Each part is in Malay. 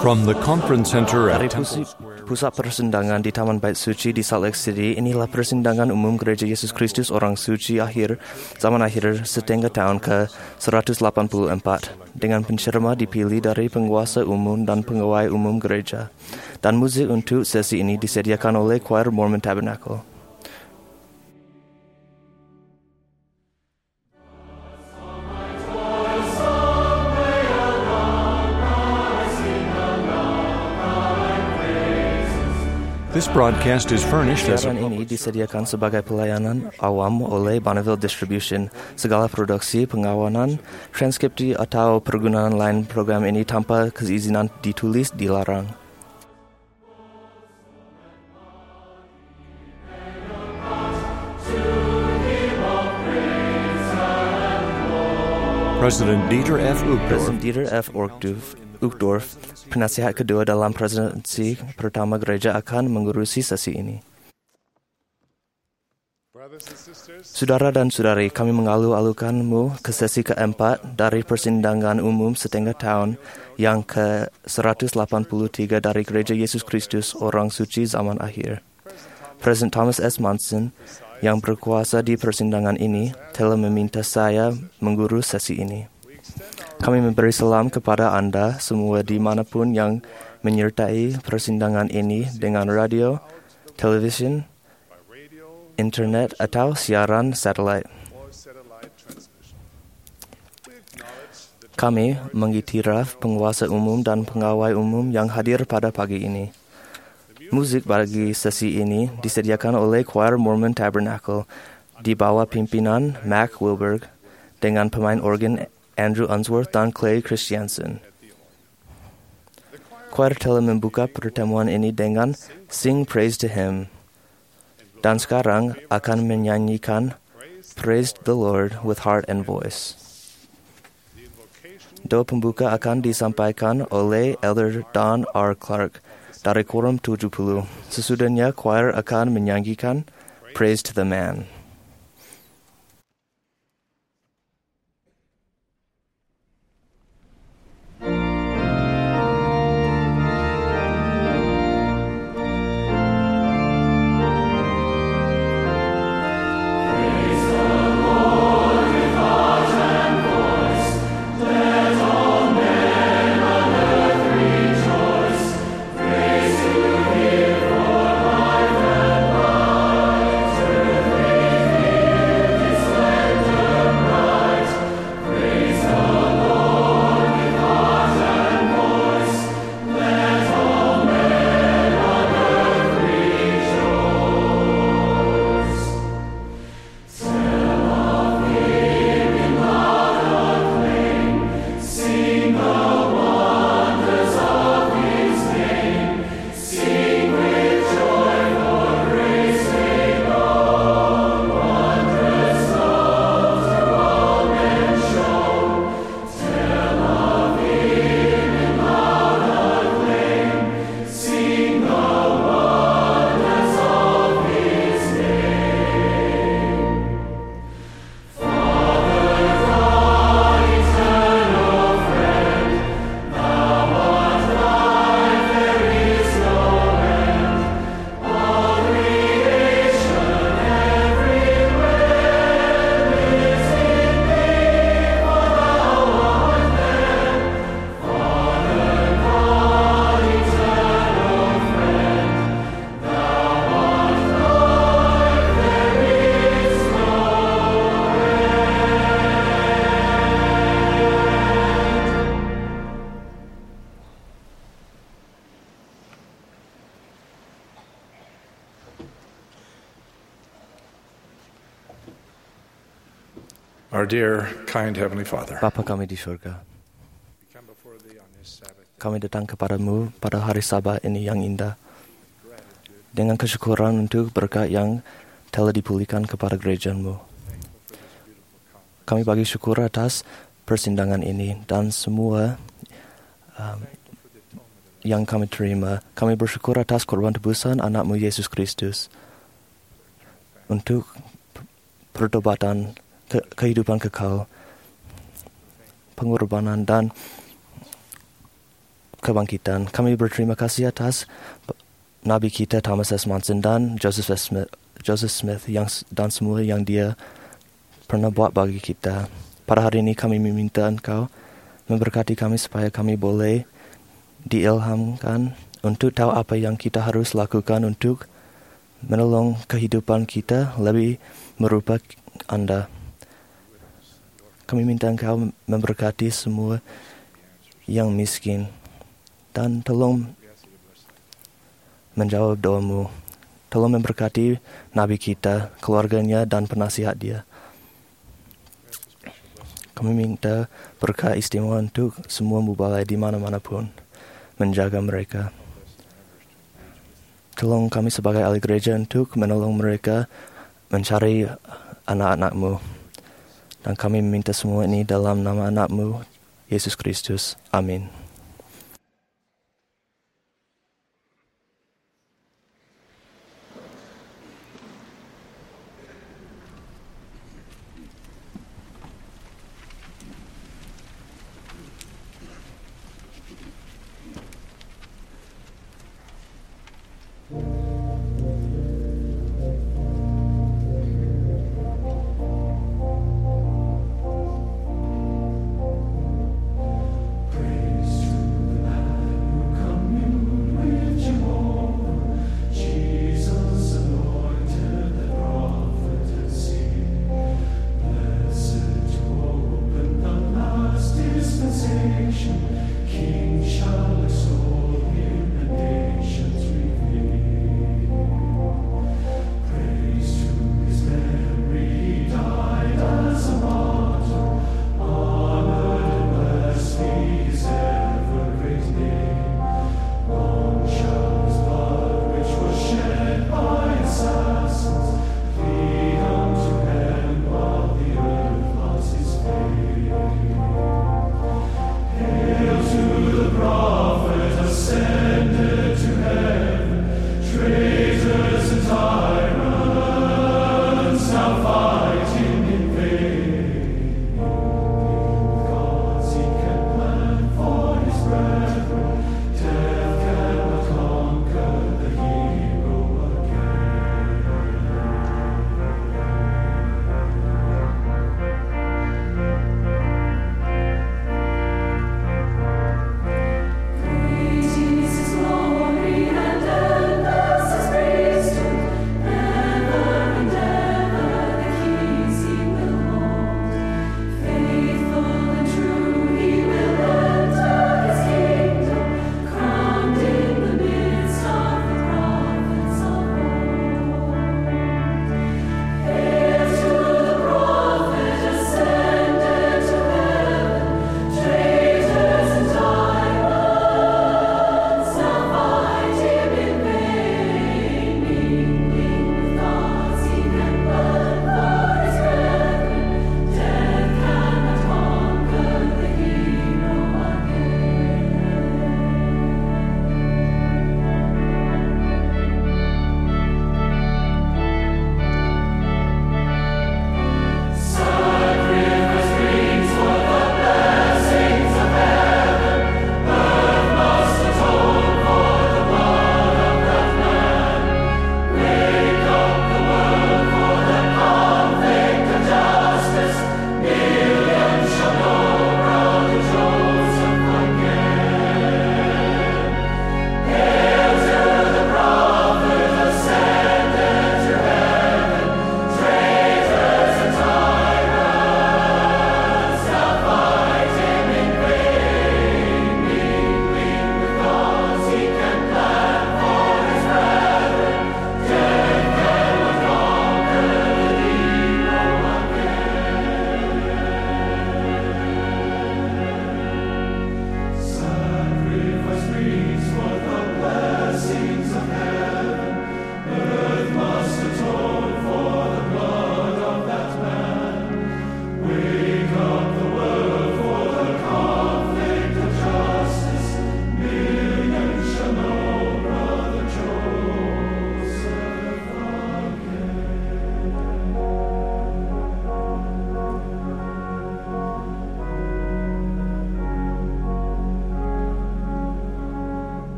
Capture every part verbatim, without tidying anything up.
From the conference center Dari at pusi- Temple Square, pusat persidangan di Taman Bait Suci di Salt Lake City, inilah persidangan umum Gereja Yesus Kristus Orang Suci akhir zaman akhir setengah tahun ke seratus delapan puluh empat dengan pencerama dipilih dari penguasa umum dan pegawai umum gereja. Dan musik untuk sesi ini disediakan oleh Choir Mormon Tabernacle. this broadcast is furnished as a Siaran ini disediakan sebagai pelayanan awam oleh Bonneville Distribution. Segala produksi, pengawanan, transkripsi atau pergunaan lain program ini tanpa keizinan ditulis dilarang. President Dieter F. Uchtdorf, Presiden Dieter F. Uchtdorf, Uchtdorf, penasihat kedua dalam presidensi pertama gereja akan mengurusi sesi ini. Saudara dan saudari, kami mengalu-alukanmu ke sesi keempat dari persidangan umum setengah tahun yang ke seratus delapan puluh tiga dari Gereja Yesus Kristus Orang Suci Zaman Akhir. Presiden Thomas S. Monson yang berkuasa di persidangan ini telah meminta saya mengurus sesi ini. Kami memberi salam kepada Anda semua dimanapun yang menyertai persidangan ini dengan radio, televisi, internet, atau siaran satelit. Kami mengiktiraf penguasa umum dan pegawai umum yang hadir pada pagi ini. Musik bagi sesi ini disediakan oleh Choir Mormon Tabernacle di bawah pimpinan Mac Wilberg dengan pemain organ Andrew Unsworth dan Clay Christiansen. Choir telah membuka pertemuan ini dengan Sing Praise to Him dan sekarang akan menyanyikan Praise the Lord with Heart and Voice. Doa pembuka akan disampaikan oleh Elder Don R. Clark dari Quorum tujuh puluh. Sesudahnya, choir akan menyanyikan Praise to the Man. Our dear, kind Heavenly Father, Bapa kami di surga, kami datang kepadamu pada hari Sabat ini yang indah dengan kesyukuran untuk berkat yang telah dipulihkan kepada gereja-Mu. Kami bagi syukur atas persidangan ini dan semua um, yang kami terima. Kami bersyukur atas korban tebusan anak-Mu Yesus Kristus untuk pertobatan, ke- kehidupan kekal, pengorbanan dan kebangkitan. Kami berterima kasih atas Nabi kita Thomas S. Monson dan Joseph S. Smith, Joseph Smith yang, dan semua yang dia pernah buat bagi kita. Pada hari ini kami meminta Engkau memberkati kami supaya kami boleh diilhamkan untuk tahu apa yang kita harus lakukan untuk menolong kehidupan kita lebih merupa Anda. Kami minta Engkau memberkati semua yang miskin dan tolong menjawab doamu. Tolong memberkati Nabi kita, keluarganya dan penasihat dia. Kami minta berkat istimewa untuk semua mubalai di mana-mana pun, menjaga mereka. Tolong kami sebagai ahli gereja untuk menolong mereka mencari anak-anakmu. Dan kami meminta semua ini dalam nama anakmu, Yesus Kristus. Amin. Praise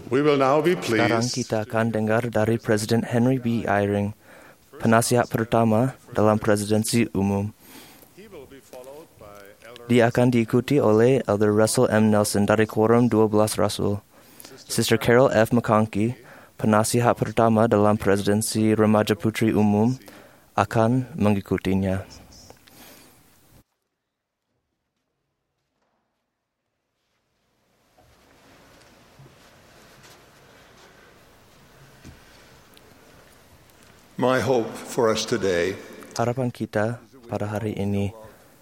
We will now be Sekarang pleased kita akan dengar dari Presiden Henry B. Eyring, penasihat pertama dalam presidensi umum. Dia akan diikuti oleh Elder Russell M. Nelson dari Quorum dua belas Rasul. Sister Carol F. McConkie, penasihat pertama dalam presidensi remaja putri umum, akan mengikutinya. My hope for us today, Harapan kita pada hari ini,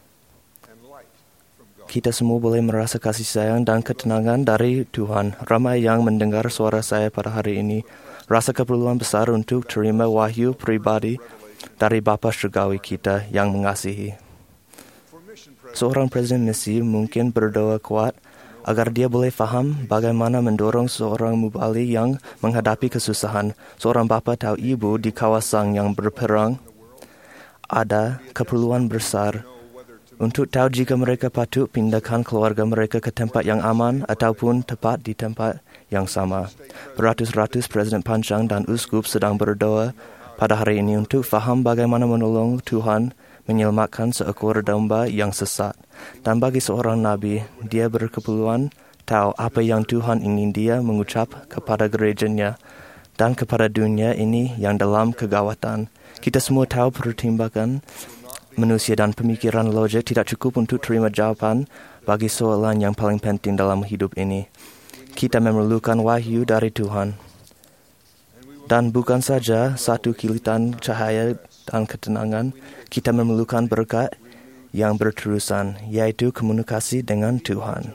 kita semua boleh merasa kasih sayang dan ketenangan dari Tuhan. Ramai yang mendengar suara saya pada hari ini rasa keperluan besar untuk terima wahyu pribadi dari Bapa Surgawi kita yang mengasihi. Seorang presiden misi mungkin berdoa kuat agar dia boleh faham bagaimana mendorong seorang mubali yang menghadapi kesusahan. Seorang bapa atau ibu di kawasan yang berperang ada keperluan besar untuk tahu jika mereka patut pindahkan keluarga mereka ke tempat yang aman ataupun tepat di tempat yang sama. Beratus-ratus presiden panjang dan uskup sedang berdoa pada hari ini untuk faham bagaimana menolong Tuhan menyelamatkan seekor domba yang sesat. Dan bagi seorang nabi, dia berkeperluan tahu apa yang Tuhan ingin dia mengucap kepada gerejanya dan kepada dunia ini yang dalam kegawatan. Kita semua tahu pertimbangan manusia dan pemikiran logik tidak cukup untuk terima jawaban bagi soalan yang paling penting dalam hidup ini. Kita memerlukan wahyu dari Tuhan. Dan bukan saja satu kilitan cahaya dan ketenangan, kita memerlukan berkat yang berterusan, yaitu komunikasi dengan Tuhan.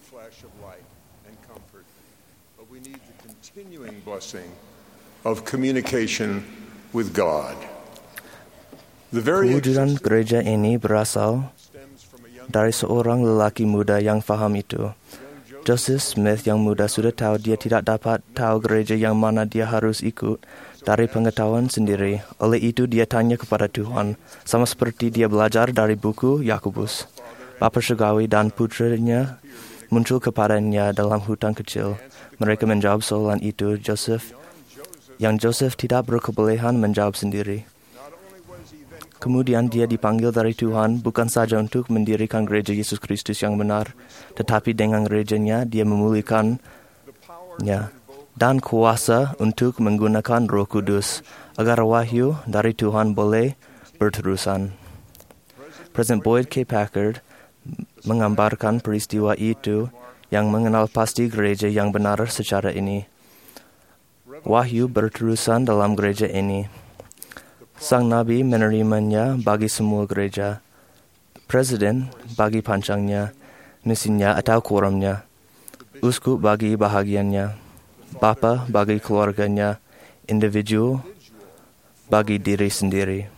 of communication with God. The very Kewujudan gereja ini berasal dari seorang lelaki muda yang faham itu. Joseph Smith yang muda sudah tahu dia tidak dapat tahu gereja yang mana dia harus ikut dari pengetahuan sendiri. Oleh itu dia tanya kepada Tuhan, sama seperti dia belajar dari buku Yakobus. Bapa Surgawi dan putranya muncul kepadanya dalam hutan kecil. Mereka menjawab soalan itu Joseph, yang Joseph tidak berkebolehan menjawab sendiri. Kemudian dia dipanggil dari Tuhan bukan saja untuk mendirikan gereja Yesus Kristus yang benar, tetapi dengan gerejanya dia memulihkannya dan kuasa untuk menggunakan Roh Kudus agar wahyu dari Tuhan boleh berterusan. Presiden Boyd K. Packard menggambarkan peristiwa itu yang mengenal pasti gereja yang benar secara ini. Wahyu berterusan dalam gereja ini. Sang Nabi menerimanya bagi semua gereja. Presiden bagi pancangnya, misinya atau quorumnya. Uskup bagi bahagiannya. Bapa bagi keluarganya. Individu bagi diri sendiri.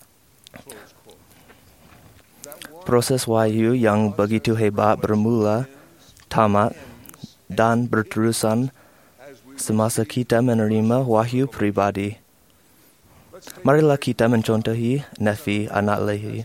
Proses wahyu yang begitu hebat bermula, tamat, dan berterusan semasa kita menerima wahyu pribadi. Marilah kita mencontohi Nefi, anak Lehi.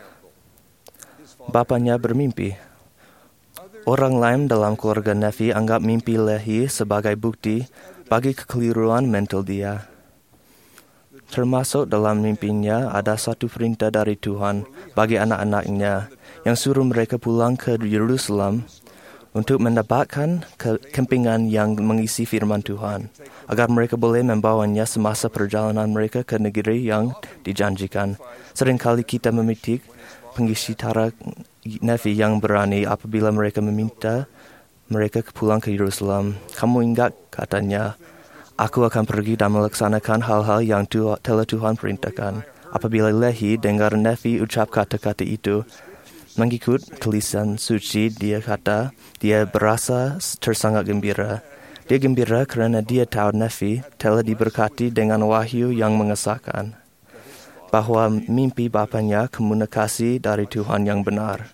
Bapanya bermimpi. Orang lain dalam keluarga Nefi anggap mimpi Lehi sebagai bukti bagi kekeliruan mental dia. Termasuk dalam mimpinya ada satu perintah dari Tuhan bagi anak-anaknya yang suruh mereka pulang ke Yerusalem untuk mendapatkan kempingan yang mengisi firman Tuhan, agar mereka boleh membawanya semasa perjalanan mereka ke negeri yang dijanjikan. Seringkali kita memitik pengisi tara Nefi yang berani apabila mereka meminta mereka pulang ke Yerusalem. Kamu ingat katanya, aku akan pergi dan melaksanakan hal-hal yang telah Tuhan perintahkan. Apabila Lehi dengar Nefi ucap kata-kata itu, mengikut tulisan suci, dia kata, dia berasa tersangat gembira. Dia gembira kerana dia tahu Nefi telah diberkati dengan wahyu yang mengesahkan bahawa mimpi bapanya komunikasi dari Tuhan yang benar.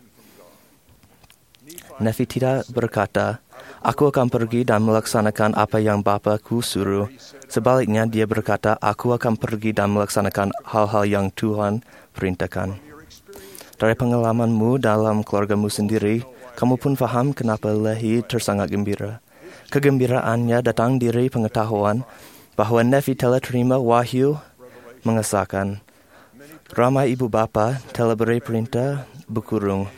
Nefi tidak berkata, aku akan pergi dan melaksanakan apa yang Bapaku suruh. Sebaliknya dia berkata, aku akan pergi dan melaksanakan hal-hal yang Tuhan perintahkan. Dari pengalamanmu dalam keluargamu sendiri, kamu pun faham kenapa Lehi tersangat gembira. Kegembiraannya datang dari pengetahuan bahawa Nefi telah terima wahyu mengesahkan. Ramai ibu bapa telah beri perintah berkurung.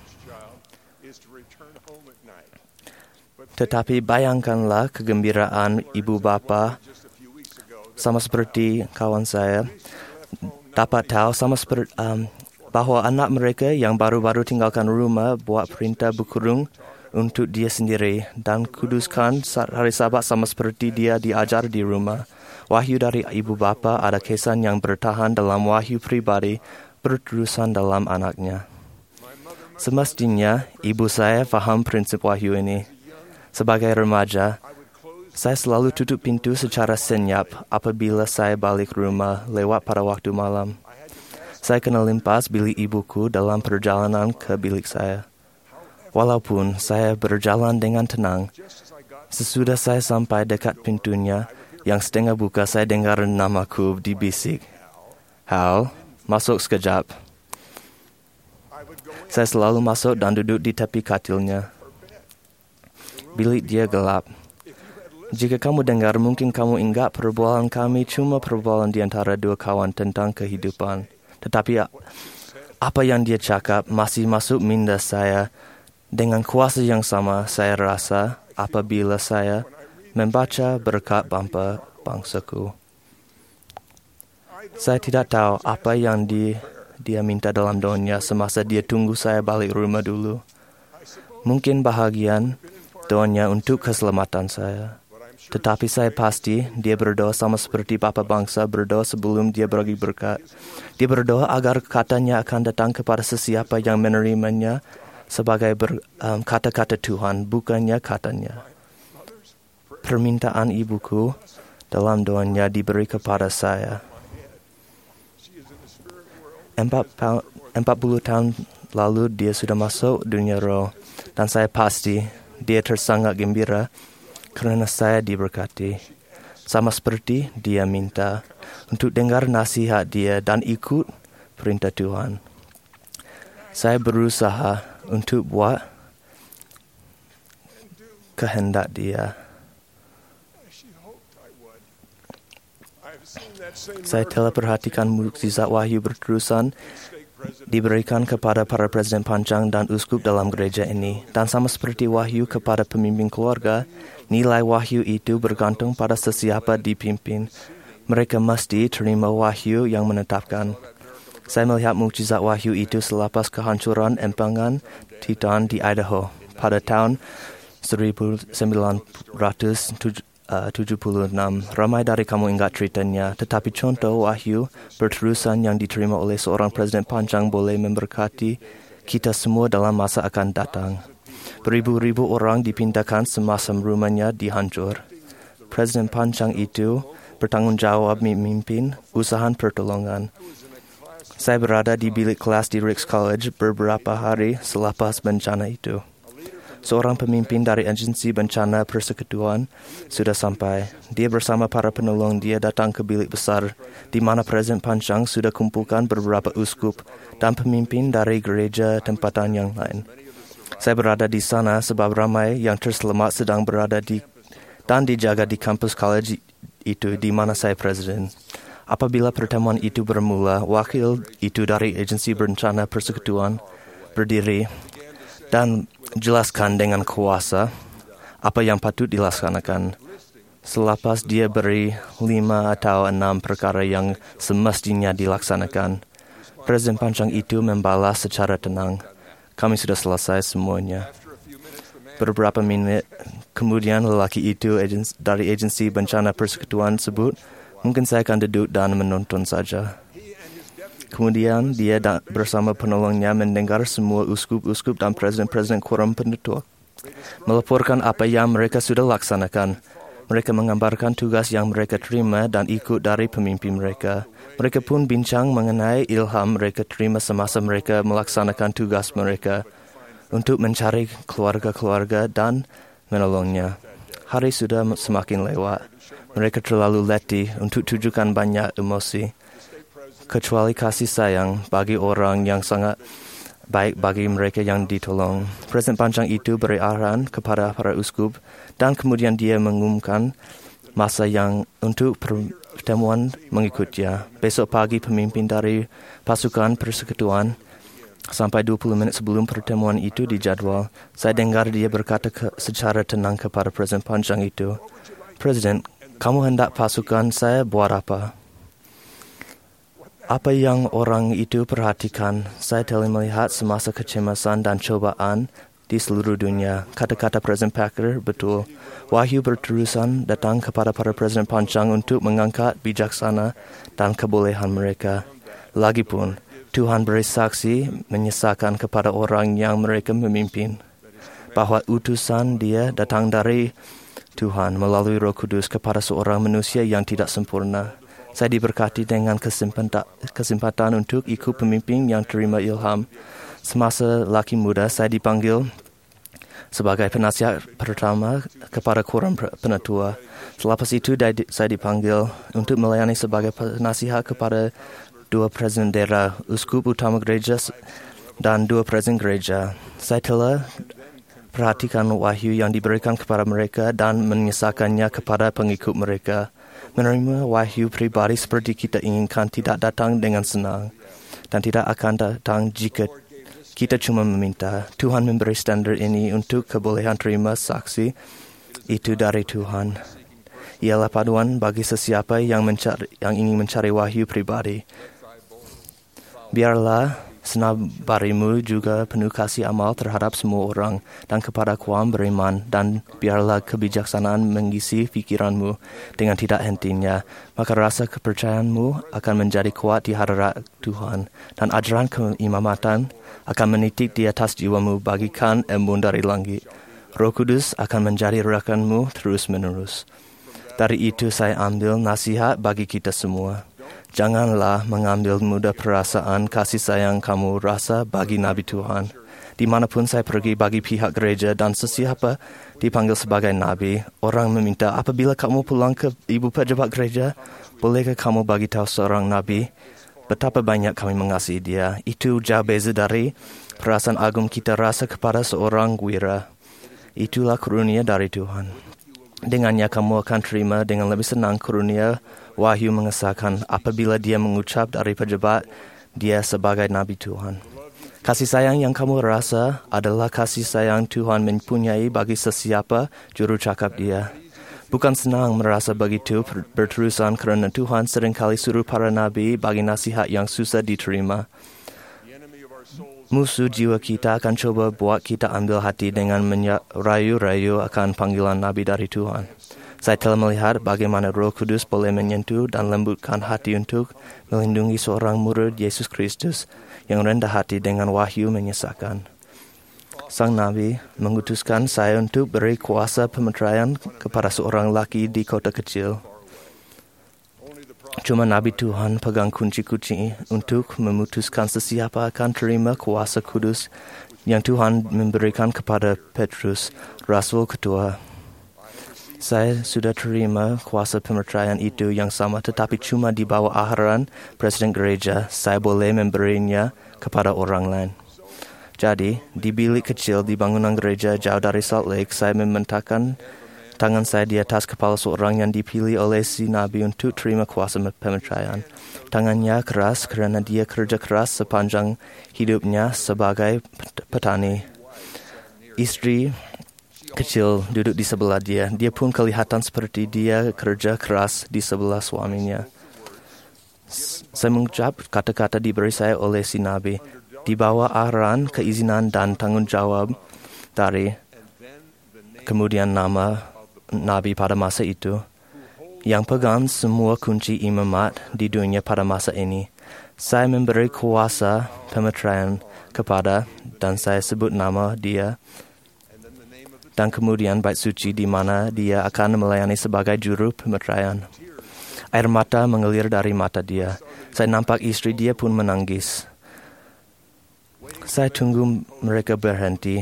Tetapi bayangkanlah kegembiraan ibu bapa sama seperti kawan saya dapat tahu sama seperti um, bahawa anak mereka yang baru-baru tinggalkan rumah buat perintah berkurung untuk dia sendiri dan kuduskan hari Sabat sama seperti dia diajar di rumah. Wahyu dari ibu bapa ada kesan yang bertahan dalam wahyu pribadi berterusan dalam anaknya. Semestinya ibu saya faham prinsip wahyu ini. Sebagai remaja, saya selalu tutup pintu secara senyap apabila saya balik rumah lewat pada waktu malam. Saya kena limpas bilik ibuku dalam perjalanan ke bilik saya. Walaupun saya berjalan dengan tenang, sesudah saya sampai dekat pintunya yang setengah buka, saya dengar namaku dibisik. Hal, masuk sekejap. Saya selalu masuk dan duduk di tepi katilnya. Bilik dia gelap. Jika kamu dengar, mungkin kamu ingat perbualan kami cuma perbualan di antara dua kawan tentang kehidupan. Tetapi apa yang dia cakap masih masuk minda saya dengan kuasa yang sama saya rasa apabila saya membaca berkat bapa bangsaku. Saya tidak tahu apa yang di, dia minta dalam doanya semasa dia tunggu saya balik rumah dulu. Mungkin bahagian doanya untuk keselamatan saya. Tetapi saya pasti dia berdoa sama seperti bapa bangsa berdoa sebelum dia bagi berkat. Dia berdoa agar katanya akan datang kepada sesiapa yang menerimanya sebagai ber, um, kata-kata Tuhan, bukannya katanya. Permintaan ibuku dalam doanya diberi kepada saya. Empat puluh tahun lalu dia sudah masuk dunia roh dan saya pasti dia tersangat gembira kerana saya diberkati. Sama seperti dia minta untuk dengar nasihat dia dan ikut perintah Tuhan. Saya berusaha untuk buat kehendak dia. Saya telah perhatikan mukjizat wahyu berterusan diberikan kepada para presiden panjang dan uskup dalam gereja ini. Dan sama seperti wahyu kepada pemimpin keluarga, nilai wahyu itu bergantung pada sesiapa dipimpin. Mereka mesti terima wahyu yang menetapkan. Saya melihat mukjizat wahyu itu selepas kehancuran empangan Titan di Idaho pada tahun seribu sembilan ratus tujuh puluh enam. Ramai dari kamu ingat ceritanya, tetapi contoh wahyu berterusan yang diterima oleh seorang presiden panjang boleh memberkati kita semua dalam masa akan datang. Beribu-ribu orang dipindahkan semasa rumahnya dihancur. Presiden panjang itu bertanggungjawab memimpin usaha pertolongan. Saya berada di bilik kelas di Ricks College beberapa hari selepas bencana itu. Seorang pemimpin dari agensi bencana persekutuan sudah sampai. Dia bersama para penolong dia datang ke bilik besar di mana Presiden Panjang sudah kumpulkan beberapa uskup dan pemimpin dari gereja tempatan yang lain. Saya berada di sana sebab ramai yang terselamat sedang berada di dan dijaga di kampus college itu di mana saya presiden. Apabila pertemuan itu bermula, wakil itu dari agensi berencana persekutuan berdiri dan jelaskan dengan kuasa apa yang patut dilaksanakan. Selepas dia beri lima atau enam perkara yang semestinya dilaksanakan, Presiden Panjang itu membalas secara tenang, "Kami sudah selesai semuanya." Beberapa minit kemudian lelaki itu agensi, dari agensi bencana persekutuan sebut, "Mungkin saya akan duduk dan menonton saja." Kemudian dia da- bersama penolongnya mendengar semua uskup-uskup dan presiden-presiden quorum penutup melaporkan apa yang mereka sudah laksanakan. Mereka menggambarkan tugas yang mereka terima dan ikut dari pemimpin mereka. Mereka pun bincang mengenai ilham mereka terima semasa mereka melaksanakan tugas mereka untuk mencari keluarga-keluarga dan menolongnya. Hari sudah semakin lewat. Mereka terlalu letih untuk tunjukkan banyak emosi, kecuali kasih sayang bagi orang yang sangat baik bagi mereka yang ditolong. Presiden Panjang itu beri arahan kepada para uskup Dan kemudian dia mengumumkan masa yang untuk pertemuan mengikutnya. Besok pagi pemimpin dari pasukan persekutuan sampai dua puluh minit sebelum pertemuan itu dijadwal. Saya dengar dia berkata ke, secara tenang kepada Presiden Panjang itu, "Presiden, kamu hendak pasukan saya buat apa?" Apa yang orang itu perhatikan, saya telah melihat semasa kecemasan dan cobaan di seluruh dunia. Kata-kata Presiden Packer betul. Wahyu berterusan datang kepada para Presiden Panjang untuk mengangkat bijaksana dan kebolehan mereka. Lagipun, Tuhan beri saksi menyesakan kepada orang yang mereka memimpin bahawa utusan dia datang dari Tuhan melalui Roh Kudus kepada seorang manusia yang tidak sempurna. Saya diberkati dengan kesempatan untuk ikut pemimpin yang terima ilham. Semasa laki muda, saya dipanggil sebagai penasihat pertama kepada Quorum Penatua. Selepas itu, saya dipanggil untuk melayani sebagai penasihat kepada dua presiden daerah, uskup utama gereja dan dua presiden gereja. Saya telah perhatikan wahyu yang diberikan kepada mereka dan menyesakannya kepada pengikut mereka. Menerima wahyu pribadi seperti kita inginkan tidak datang dengan senang dan tidak akan datang jika kita cuma meminta. Tuhan memberi standar ini untuk kebolehan terima saksi itu dari Tuhan. Ialah paduan bagi sesiapa yang mencari, yang ingin mencari wahyu pribadi. Biarlah senabarimu juga penuh kasih amal terhadap semua orang dan kepada kaum beriman, dan biarlah kebijaksanaan mengisi fikiranmu dengan tidak hentinya. Maka rasa kepercayaanmu akan menjadi kuat di hadirat Tuhan, dan ajaran keimamatan akan menitik di atas jiwamu bagikan embun dari langit. Roh Kudus akan menjadi rakanmu terus menerus. Dari itu saya ambil nasihat bagi kita semua. Janganlah mengambil mudah perasaan kasih sayang kamu rasa bagi Nabi Tuhan. Dimanapun saya pergi bagi pihak gereja dan sesiapa dipanggil sebagai Nabi, orang meminta, apabila kamu pulang ke ibu pejabat gereja, bolehkah kamu bagi tahu seorang Nabi betapa banyak kami mengasihi dia? Itu jauh beza dari perasaan agung kita rasa kepada seorang wira. Itulah karunia dari Tuhan. Dengannya kamu akan terima dengan lebih senang karunia wahyu mengesahkan apabila dia mengucap dari pejabat dia sebagai Nabi Tuhan. Kasih sayang yang kamu rasa adalah kasih sayang Tuhan mempunyai bagi sesiapa juru cakap dia. Bukan senang merasa begitu berterusan kerana Tuhan seringkali suruh para Nabi bagi nasihat yang susah diterima. Musuh jiwa kita akan coba buat kita ambil hati dengan merayu-rayu akan panggilan Nabi dari Tuhan. Saya telah melihat bagaimana Roh Kudus boleh menyentuh dan lembutkan hati untuk melindungi seorang murid Yesus Kristus yang rendah hati dengan wahyu menyesakkan. Sang Nabi mengutuskan saya untuk beri kuasa pemeteraian kepada seorang lelaki di kota kecil. Cuma Nabi Tuhan pegang kunci-kunci untuk memutuskan sesiapa akan terima kuasa kudus yang Tuhan memberikan kepada Petrus, Rasul Ketua. Saya sudah terima kuasa pemeteraian itu yang sama, tetapi cuma di bawah arahan Presiden Gereja saya boleh memberinya kepada orang lain. Jadi, di bilik kecil di bangunan gereja jauh dari Salt Lake, saya membentangkan tangan saya di atas kepala seorang yang dipilih oleh si Nabi untuk terima kuasa pemeteraian. Tangannya keras kerana dia kerja keras sepanjang hidupnya sebagai petani. Istri kecil duduk di sebelah dia. Dia pun kelihatan seperti dia kerja keras di sebelah suaminya. Saya mengucap kata-kata diberi saya oleh si Nabi. Di bawah arahan, keizinan dan tanggungjawab dari kemudian nama Nabi pada masa itu, yang pegang semua kunci imamat di dunia pada masa ini. Saya memberi kuasa pemeteraian kepada, dan saya sebut nama dia, dan kemudian bait suci di mana dia akan melayani sebagai juru pemeteraian. Air mata mengalir dari mata dia. Saya nampak istri dia pun menangis. Saya tunggu mereka berhenti.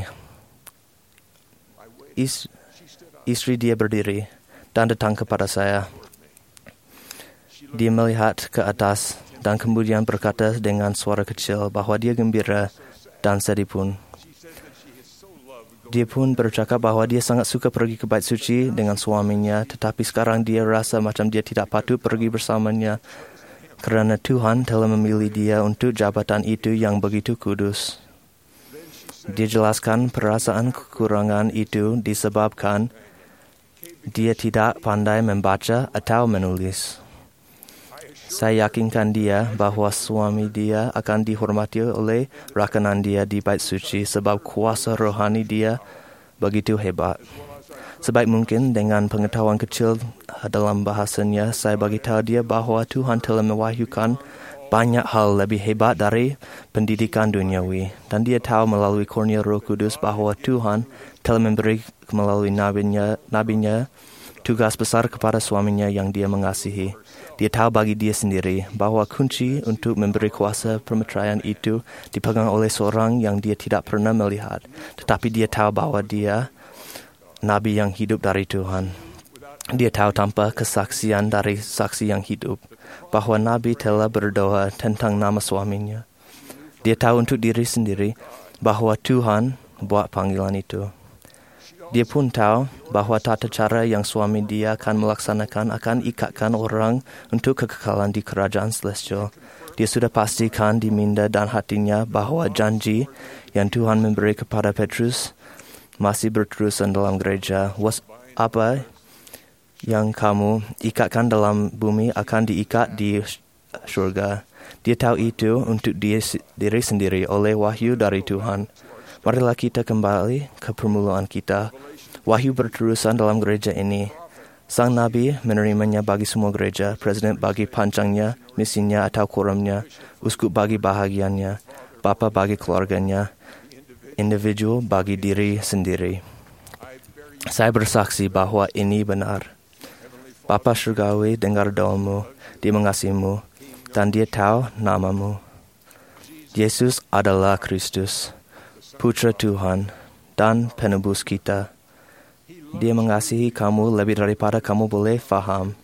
Is Istri dia berdiri dan datang kepada saya. Dia melihat ke atas dan kemudian berkata dengan suara kecil bahawa dia gembira dan sedih pun. Dia pun bercakap bahawa dia sangat suka pergi ke bait suci dengan suaminya, tetapi sekarang dia rasa macam dia tidak patut pergi bersamanya kerana Tuhan telah memilih dia untuk jabatan itu yang begitu kudus. Dia jelaskan perasaan kekurangan itu disebabkan dia tidak pandai membaca atau menulis. Saya yakinkan dia bahawa suami dia akan dihormati oleh rakanan dia di bait suci sebab kuasa rohani dia begitu hebat. Sebaik mungkin dengan pengetahuan kecil dalam bahasanya, saya bagi tahu dia bahawa Tuhan telah mewahyukan banyak hal lebih hebat dari pendidikan duniawi. Dan dia tahu melalui kurnia Roh Kudus bahawa Tuhan telah memberi melalui nabinya, nabinya tugas besar kepada suaminya yang dia mengasihi. Dia tahu bagi dia sendiri bahawa kunci untuk memberi kuasa permeteraian itu dipegang oleh seorang yang dia tidak pernah melihat. Tetapi dia tahu bahawa dia Nabi yang hidup dari Tuhan. Dia tahu tanpa kesaksian dari saksi yang hidup bahawa Nabi telah berdoa tentang nama suaminya. Dia tahu untuk diri sendiri bahawa Tuhan buat panggilan itu. Dia pun tahu bahawa tata cara yang suami dia akan melaksanakan akan ikatkan orang untuk kekekalan di kerajaan celestial. Dia sudah pastikan di minda dan hatinya bahawa janji yang Tuhan memberi kepada Petrus masih berterusan dalam gereja. Was apa yang kamu ikatkan dalam bumi akan diikat di syurga. Dia tahu itu untuk dia, diri sendiri oleh wahyu dari Tuhan. Marilah kita kembali ke permulaan kita. Wahyu berterusan dalam gereja ini. Sang Nabi menerimanya bagi semua gereja, Presiden bagi panjangnya, misinya atau quorumnya, uskup bagi bahagiannya, bapa bagi keluarganya, individu bagi diri sendiri. Saya bersaksi bahawa ini benar. Bapa Surgawi dengar doamu, dia mengasihimu, dan dia tahu namamu. Yesus adalah Kristus, Putra Tuhan dan penebus kita. Dia mengasihi kamu lebih daripada kamu boleh faham.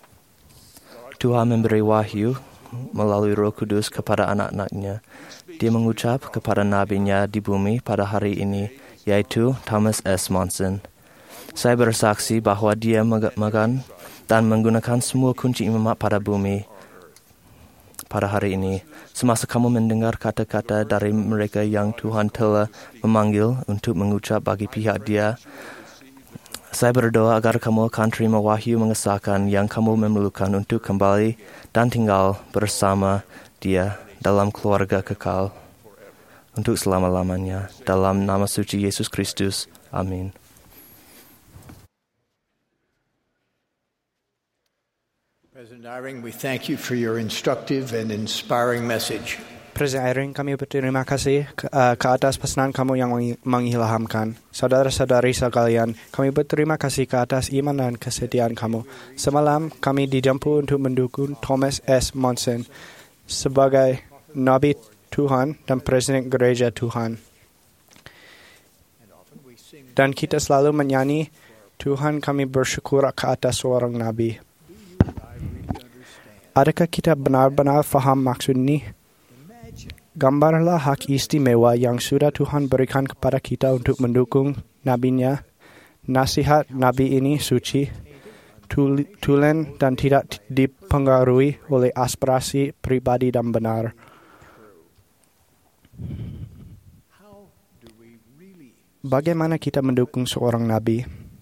Tuhan memberi wahyu melalui Roh Kudus kepada anak-anaknya. Dia mengucap kepada nabinya di bumi pada hari ini, yaitu Thomas S. Monson. Saya bersaksi bahawa dia megang dan menggunakan semua kunci imamat pada bumi pada hari ini. Semasa kamu mendengar kata-kata dari mereka yang Tuhan telah memanggil untuk mengucap bagi pihak dia, saya berdoa agar kamu akan terima wahyu mengesahkan yang kamu memerlukan untuk kembali dan tinggal bersama dia dalam keluarga kekal untuk selama-lamanya. Dalam nama suci Yesus Kristus. Amin. President Eyring, we thank you for your instructive and inspiring message. Presiden Eyring, kami berterima kasih ke, uh, ke atas pesanan kamu yang mengilhamkan. Saudara-saudari sekalian, kami berterima kasih ke atas iman dan kesetiaan kamu. Semalam kami dijemput untuk mendukung Thomas S. Monson sebagai Nabi Tuhan dan Presiden Gereja Tuhan. Dan kita selalu menyanyi, Tuhan kami bersyukur ke atas seorang Nabi. Adakah kita benar-benar faham maksud ini? Gambarlah hak istimewa yang sudah Tuhan berikan kepada kita untuk mendukung nabinya. Nasihat Nabi ini suci, tulen dan tidak dipengaruhi oleh aspirasi pribadi dan benar. Bagaimana kita mendukung seorang nabi?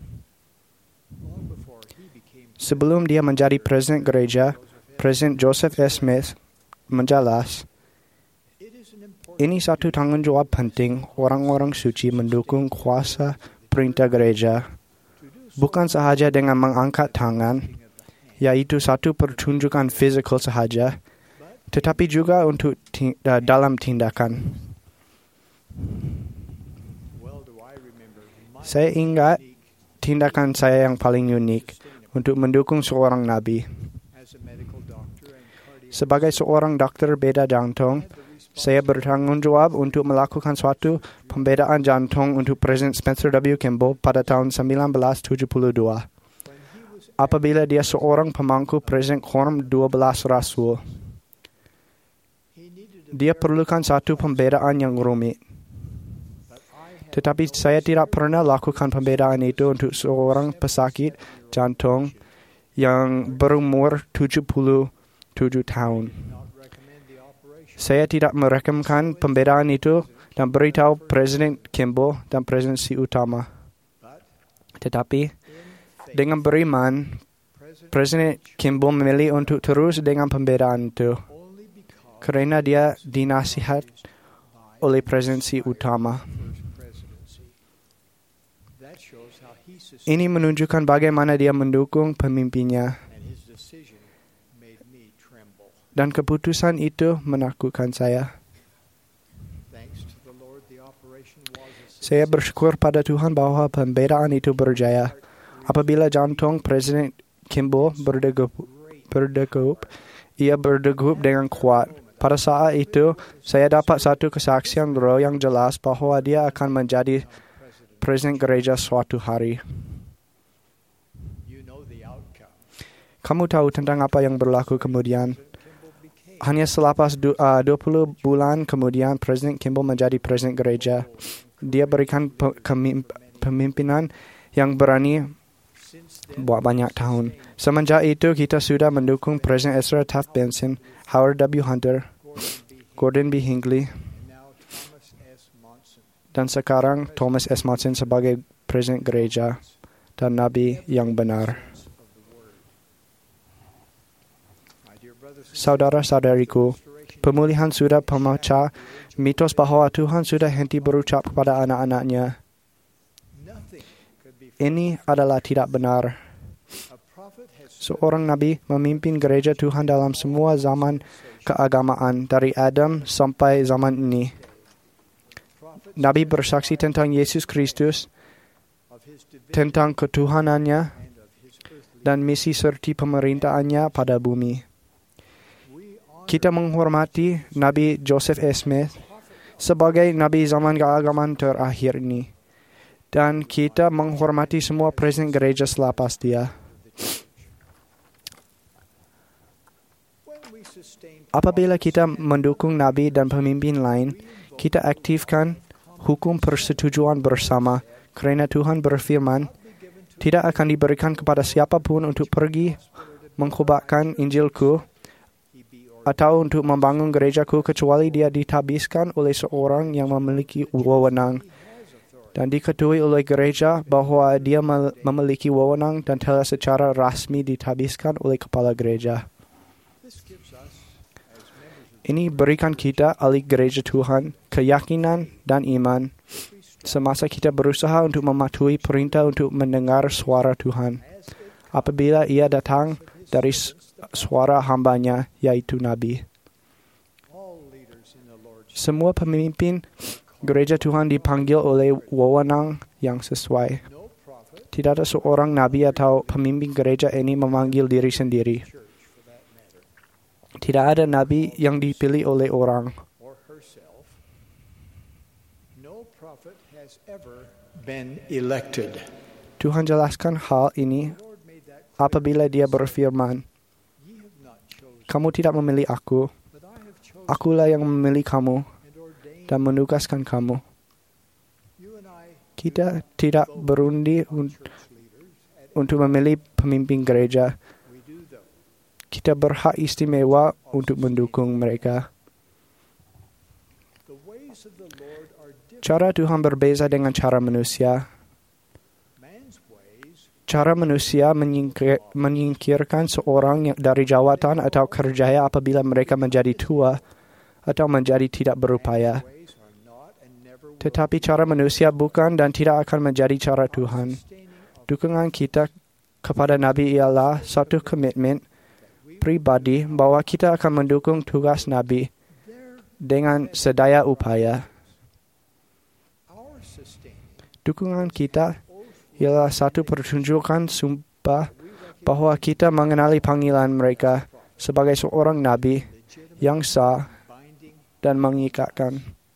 Sebelum dia menjadi Presiden Gereja, Presiden Joseph S. Smith menjelas, ini satu tanggungjawab penting orang-orang suci mendukung kuasa perintah gereja, bukan sahaja dengan mengangkat tangan, yaitu satu pertunjukan fizikal sahaja, tetapi juga untuk t- dalam tindakan. Saya ingat tindakan saya yang paling unik untuk mendukung seorang nabi. Sebagai seorang dokter beda jantung, saya bertanggung jawab untuk melakukan suatu pembedaan jantung untuk Presiden Spencer W. Kimball pada tahun sembilan belas tujuh puluh dua. Apabila dia seorang pemangku Presiden Quorum dua belas Rasul. Dia perlukan satu pembedaan yang rumit. Tetapi saya tidak pernah lakukan pembedaan itu untuk seorang pesakit jantung yang berumur tujuh puluh tujuh tahun. Saya tidak merekomendasikan pembedaan itu dan beritahu Presiden Kimball dan presidensi utama. Tetapi dengan beriman, Presiden Kimball memilih untuk terus dengan pembedaan itu kerana dia dinasihat oleh presidensi utama. Ini menunjukkan bagaimana dia mendukung pemimpinnya. Dan keputusan itu menakutkan saya. Saya bersyukur pada Tuhan bahwa pembedaan itu berjaya. Apabila jantung Presiden Kimball berdegup, berdegup, ia berdegup dengan kuat. Pada saat itu, saya dapat satu kesaksian roh yang jelas bahwa dia akan menjadi Presiden gereja suatu hari. Kamu tahu tentang apa yang berlaku kemudian. Hanya selepas du, uh, dua puluh bulan kemudian, Presiden Kimball menjadi Presiden gereja. Dia berikan pe- kemimp- pemimpinan yang berani buat banyak tahun. Semenjak itu, kita sudah mendukung Presiden Ezra Taft Benson, Howard W. Hunter, Gordon B. Hinckley, dan sekarang Thomas S. Monson sebagai Presiden gereja dan Nabi yang benar. Saudara-saudariku, pemulihan sudah pemecah mitos bahawa Tuhan sudah henti berucap kepada anak-anaknya. Ini adalah tidak benar. Seorang Nabi memimpin gereja Tuhan dalam semua zaman keagamaan, dari Adam sampai zaman ini. Nabi bersaksi tentang Yesus Kristus, tentang ketuhanannya, dan misi serta pemerintahannya pada bumi. Kita menghormati Nabi Joseph S. Smith sebagai Nabi zaman keagamaan terakhir ini. Dan kita menghormati semua presiden gereja selepas dia. Apabila kita mendukung Nabi dan pemimpin lain, kita aktifkan hukum persetujuan bersama kerana Tuhan berfirman, tidak akan diberikan kepada siapapun untuk pergi mengkhubarkan Injilku atau untuk membangun gerejaku kecuali dia ditabiskan oleh seorang yang memiliki wewenang dan diketahui oleh gereja bahawa dia memiliki wewenang dan telah secara rasmi ditabiskan oleh kepala gereja. Ini berikan kita ahli gereja Tuhan keyakinan dan iman semasa kita berusaha untuk mematuhi perintah untuk mendengar suara Tuhan apabila ia datang dari suara hambanya, yaitu Nabi. Semua pemimpin gereja Tuhan dipanggil oleh wewenang yang sesuai. Tidak ada seorang Nabi atau pemimpin gereja ini memanggil diri sendiri. Tidak ada Nabi yang dipilih oleh orang. Tuhan jelaskan hal ini apabila dia berfirman, kamu tidak memilih aku, akulah yang memilih kamu dan menugaskan kamu. Kita tidak berundi un- untuk memilih pemimpin gereja. Kita berhak istimewa untuk mendukung mereka. Cara Tuhan berbeza dengan cara manusia. Cara manusia menyingkir, menyingkirkan seorang yang dari jawatan atau kerjaya apabila mereka menjadi tua atau menjadi tidak berupaya. Tetapi cara manusia bukan dan tidak akan menjadi cara Tuhan. Dukungan kita kepada Nabi ialah satu komitmen pribadi bahawa kita akan mendukung tugas Nabi dengan sedaya upaya. Dukungan kita ialah satu pertunjukan sumpah bahawa kita mengenali panggilan mereka sebagai seorang Nabi yang sah dan mengikatkan.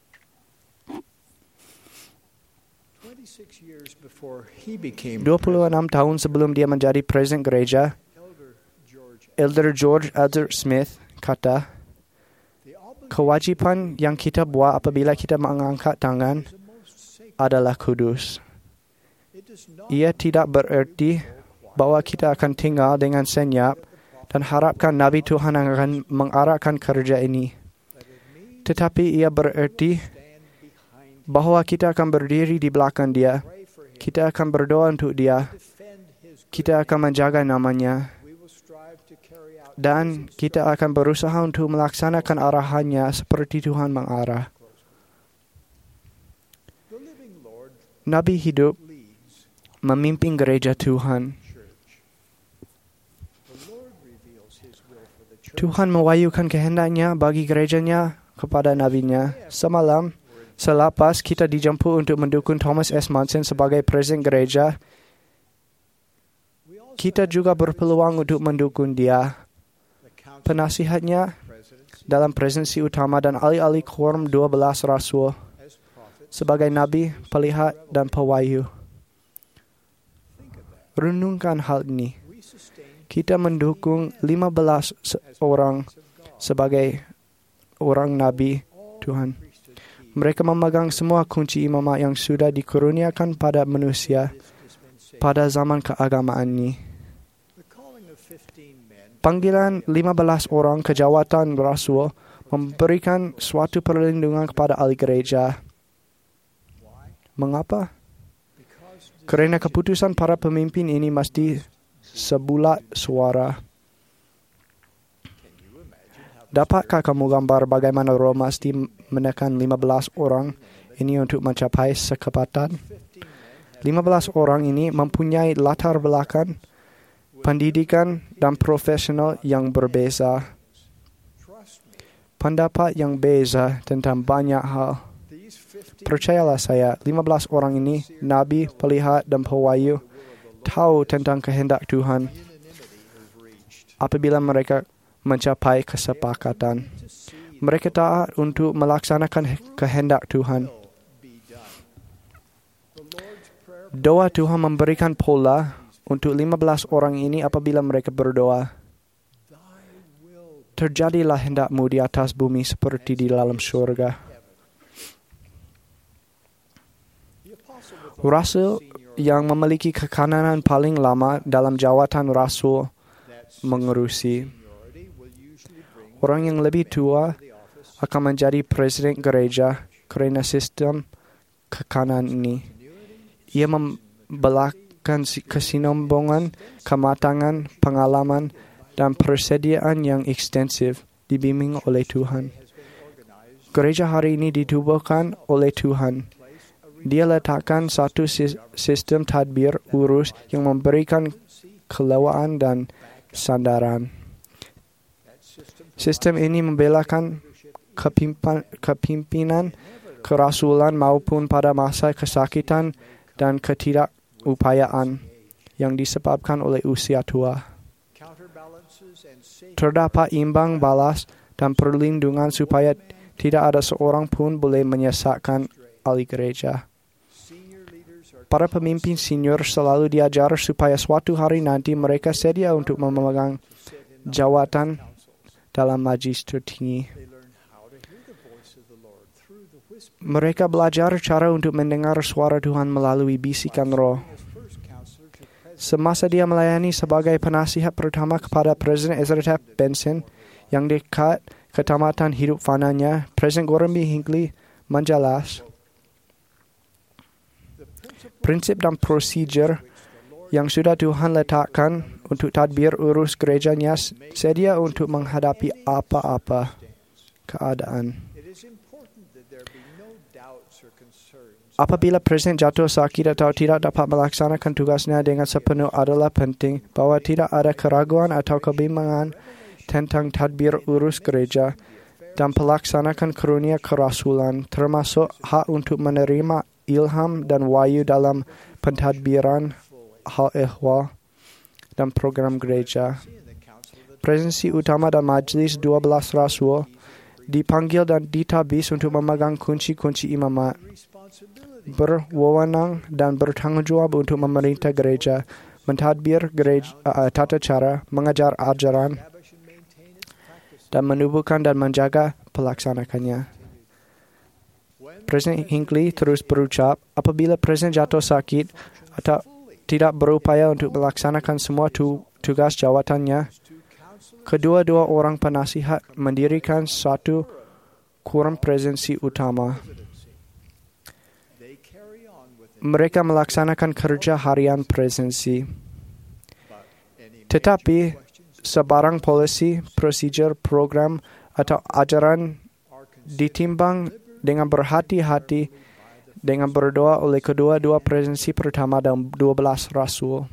dua puluh enam tahun sebelum dia menjadi presiden gereja, Elder George Elder Smith kata, kewajipan yang kita buat apabila kita mengangkat tangan adalah kudus. Ia tidak bererti bahawa kita akan tinggal dengan senyap dan harapkan Nabi Tuhan akan mengarahkan kerja ini. Tetapi ia bererti bahawa kita akan berdiri di belakang dia, kita akan berdoa untuk dia, kita akan menjaga namanya, dan kita akan berusaha untuk melaksanakan arahannya seperti Tuhan mengarah. Nabi hidup memimpin gereja Tuhan. Tuhan mewahyukan kehendaknya bagi gerejanya kepada nabinya. Semalam, selepas kita dijemput untuk mendukung Thomas S. Monson sebagai presiden gereja, kita juga berpeluang untuk mendukung dia, penasihatnya dalam presidensi utama dan ahli-ahli quorum dua belas rasul sebagai nabi, pelihat dan pewahyu. Renungkan hal ini. Kita mendukung lima belas orang sebagai orang nabi Tuhan. Mereka memegang semua kunci imamat yang sudah dikurniakan pada manusia pada zaman keagamaan ini. Panggilan lima belas orang ke jawatan rasul memberikan suatu perlindungan kepada ahli gereja. Mengapa? Kerana keputusan para pemimpin ini mesti sebulat suara. Dapatkah kamu gambar bagaimana Roh mesti menekan lima belas orang ini untuk mencapai kesepakatan? lima belas orang ini mempunyai latar belakang, pendidikan dan profesional yang berbeza. Pendapat yang beza tentang banyak hal. Percayalah saya, lima belas orang ini, nabi, pelihat dan pewahyu, tahu tentang kehendak Tuhan. Apabila mereka mencapai kesepakatan, mereka taat untuk melaksanakan kehendak Tuhan. Doa Tuhan memberikan pola untuk lima belas orang ini apabila mereka berdoa. Terjadilah hendakmu di atas bumi seperti di dalam surga. Rasul yang memiliki kekanan paling lama dalam jawatan rasul mengurusi. Orang yang lebih tua akan menjadi presiden gereja kerana sistem kekanan ini. Ia membelakang kesinambungan, kematangan, pengalaman dan persediaan yang ekstensif dibimbing oleh Tuhan. Gereja hari ini ditubuhkan oleh Tuhan. Dia letakkan satu sistem tadbir urus yang memberikan kelewaan dan sandaran. Sistem ini membelakan kepimpan, kepimpinan kerasulan maupun pada masa kesakitan dan ketidakupayaan yang disebabkan oleh usia tua. Terdapat imbang balas dan perlindungan supaya tidak ada seorang pun boleh menyesatkan ahli gereja. Para pemimpin senior selalu diajar supaya suatu hari nanti mereka sedia untuk memegang jawatan dalam majlis tertinggi. Mereka belajar cara untuk mendengar suara Tuhan melalui bisikan roh. Semasa dia melayani sebagai penasihat pertama kepada Presiden Ezra Taft Benson yang dekat ketamatan hidup fananya, Presiden Gordon B. Hinckley menjelas prinsip dan prosedur yang sudah Tuhan letakkan untuk tadbir urus gerejanya sedia untuk menghadapi apa-apa keadaan. Apabila Presiden jatuh sakit atau tidak dapat melaksanakan tugasnya dengan sepenuh adalah penting bahawa tidak ada keraguan atau kebimbangan tentang tadbir urus gereja dan pelaksanaan karunia kerasulan, termasuk hak untuk menerima ilham dan wahyu dalam pentadbiran hal ehwal dan program gereja. Presidensi utama dan majlis dua belas rasul dipanggil dan ditabis untuk memegang kunci-kunci imamat, berwenang dan bertanggungjawab untuk memerintah gereja, mentadbir gereja, uh, tata cara, mengajar ajaran, dan menubuhkan dan menjaga pelaksanaannya. Presiden Hinckley terus berucap, apabila Presiden jatuh sakit atau tidak berupaya untuk melaksanakan semua tu, tugas jawatannya, kedua-dua orang penasihat mendirikan satu quorum presidensi utama. Mereka melaksanakan kerja harian presidensi. Tetapi, sebarang polisi, prosedur, program atau ajaran ditimbang dengan berhati-hati dengan berdoa oleh kedua-dua presidensi pertama dan dua belas rasul.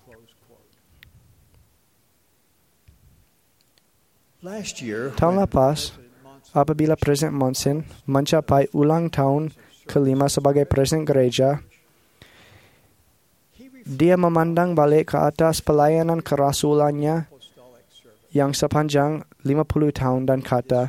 Tahun lepas, apabila Presiden Monson mencapai ulang tahun kelima sebagai Presiden Gereja, dia memandang balik ke atas pelayanan kerasulannya yang sepanjang lima puluh tahun dan kata,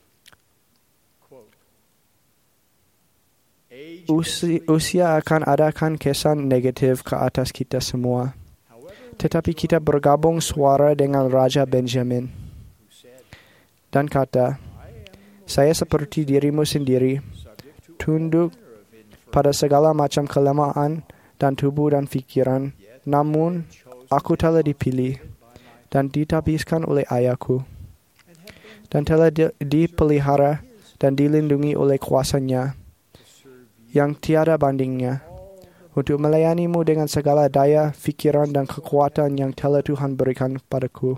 Usia, usia akan adakan kesan negatif ke atas kita semua. Tetapi kita bergabung suara dengan Raja Benjamin. Dan kata, saya seperti dirimu sendiri, tunduk pada segala macam kelemahan dan tubuh dan fikiran. Namun, aku telah dipilih dan ditabiskan oleh ayahku. Dan telah di, dipelihara dan dilindungi oleh kuasanya yang tiada bandingnya, untuk melayanimu dengan segala daya, fikiran dan kekuatan yang telah Tuhan berikan padaku.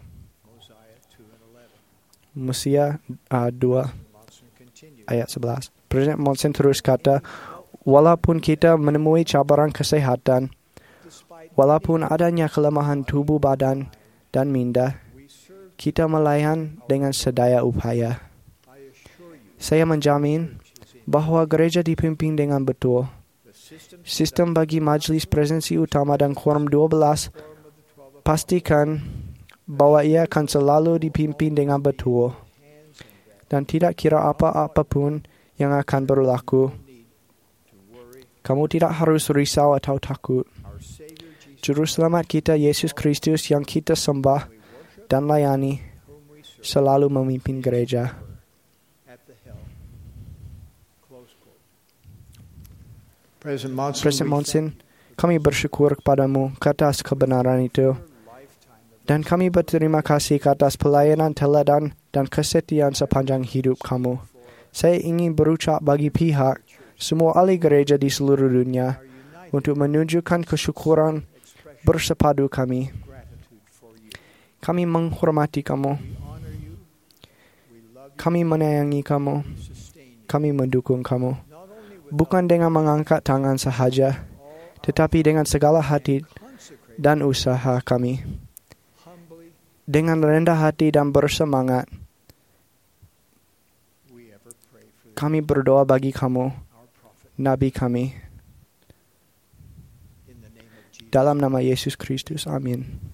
Musia uh, dua ayat sebelas. Presiden Monson terus kata, walaupun kita menemui cabaran kesehatan, walaupun adanya kelemahan tubuh badan dan minda, kita melayan dengan sedaya upaya. Saya menjamin bahawa gereja dipimpin dengan betul. Sistem bagi majlis presidensi utama dan quorum dua belas pastikan bahawa ia akan selalu dipimpin dengan betul dan tidak kira apa-apa pun yang akan berlaku. Kamu tidak harus risau atau takut. Juru selamat kita Yesus Kristus yang kita sembah dan layani selalu memimpin gereja. Presiden Monson, kami bersyukur kepadamu ke atas kebenaran itu. Dan kami berterima kasih ke atas pelayanan teladan dan kesetiaan sepanjang hidup kamu. Saya ingin berucap bagi pihak semua ahli gereja di seluruh dunia untuk menunjukkan kesyukuran bersepadu kami. Kami menghormati kamu. Kami menyayangi kamu. Kami mendukung kamu. Bukan dengan mengangkat tangan sahaja, tetapi dengan segala hati dan usaha kami. Dengan rendah hati dan bersemangat, kami berdoa bagi kamu, Nabi kami. Dalam nama Yesus Kristus, amin.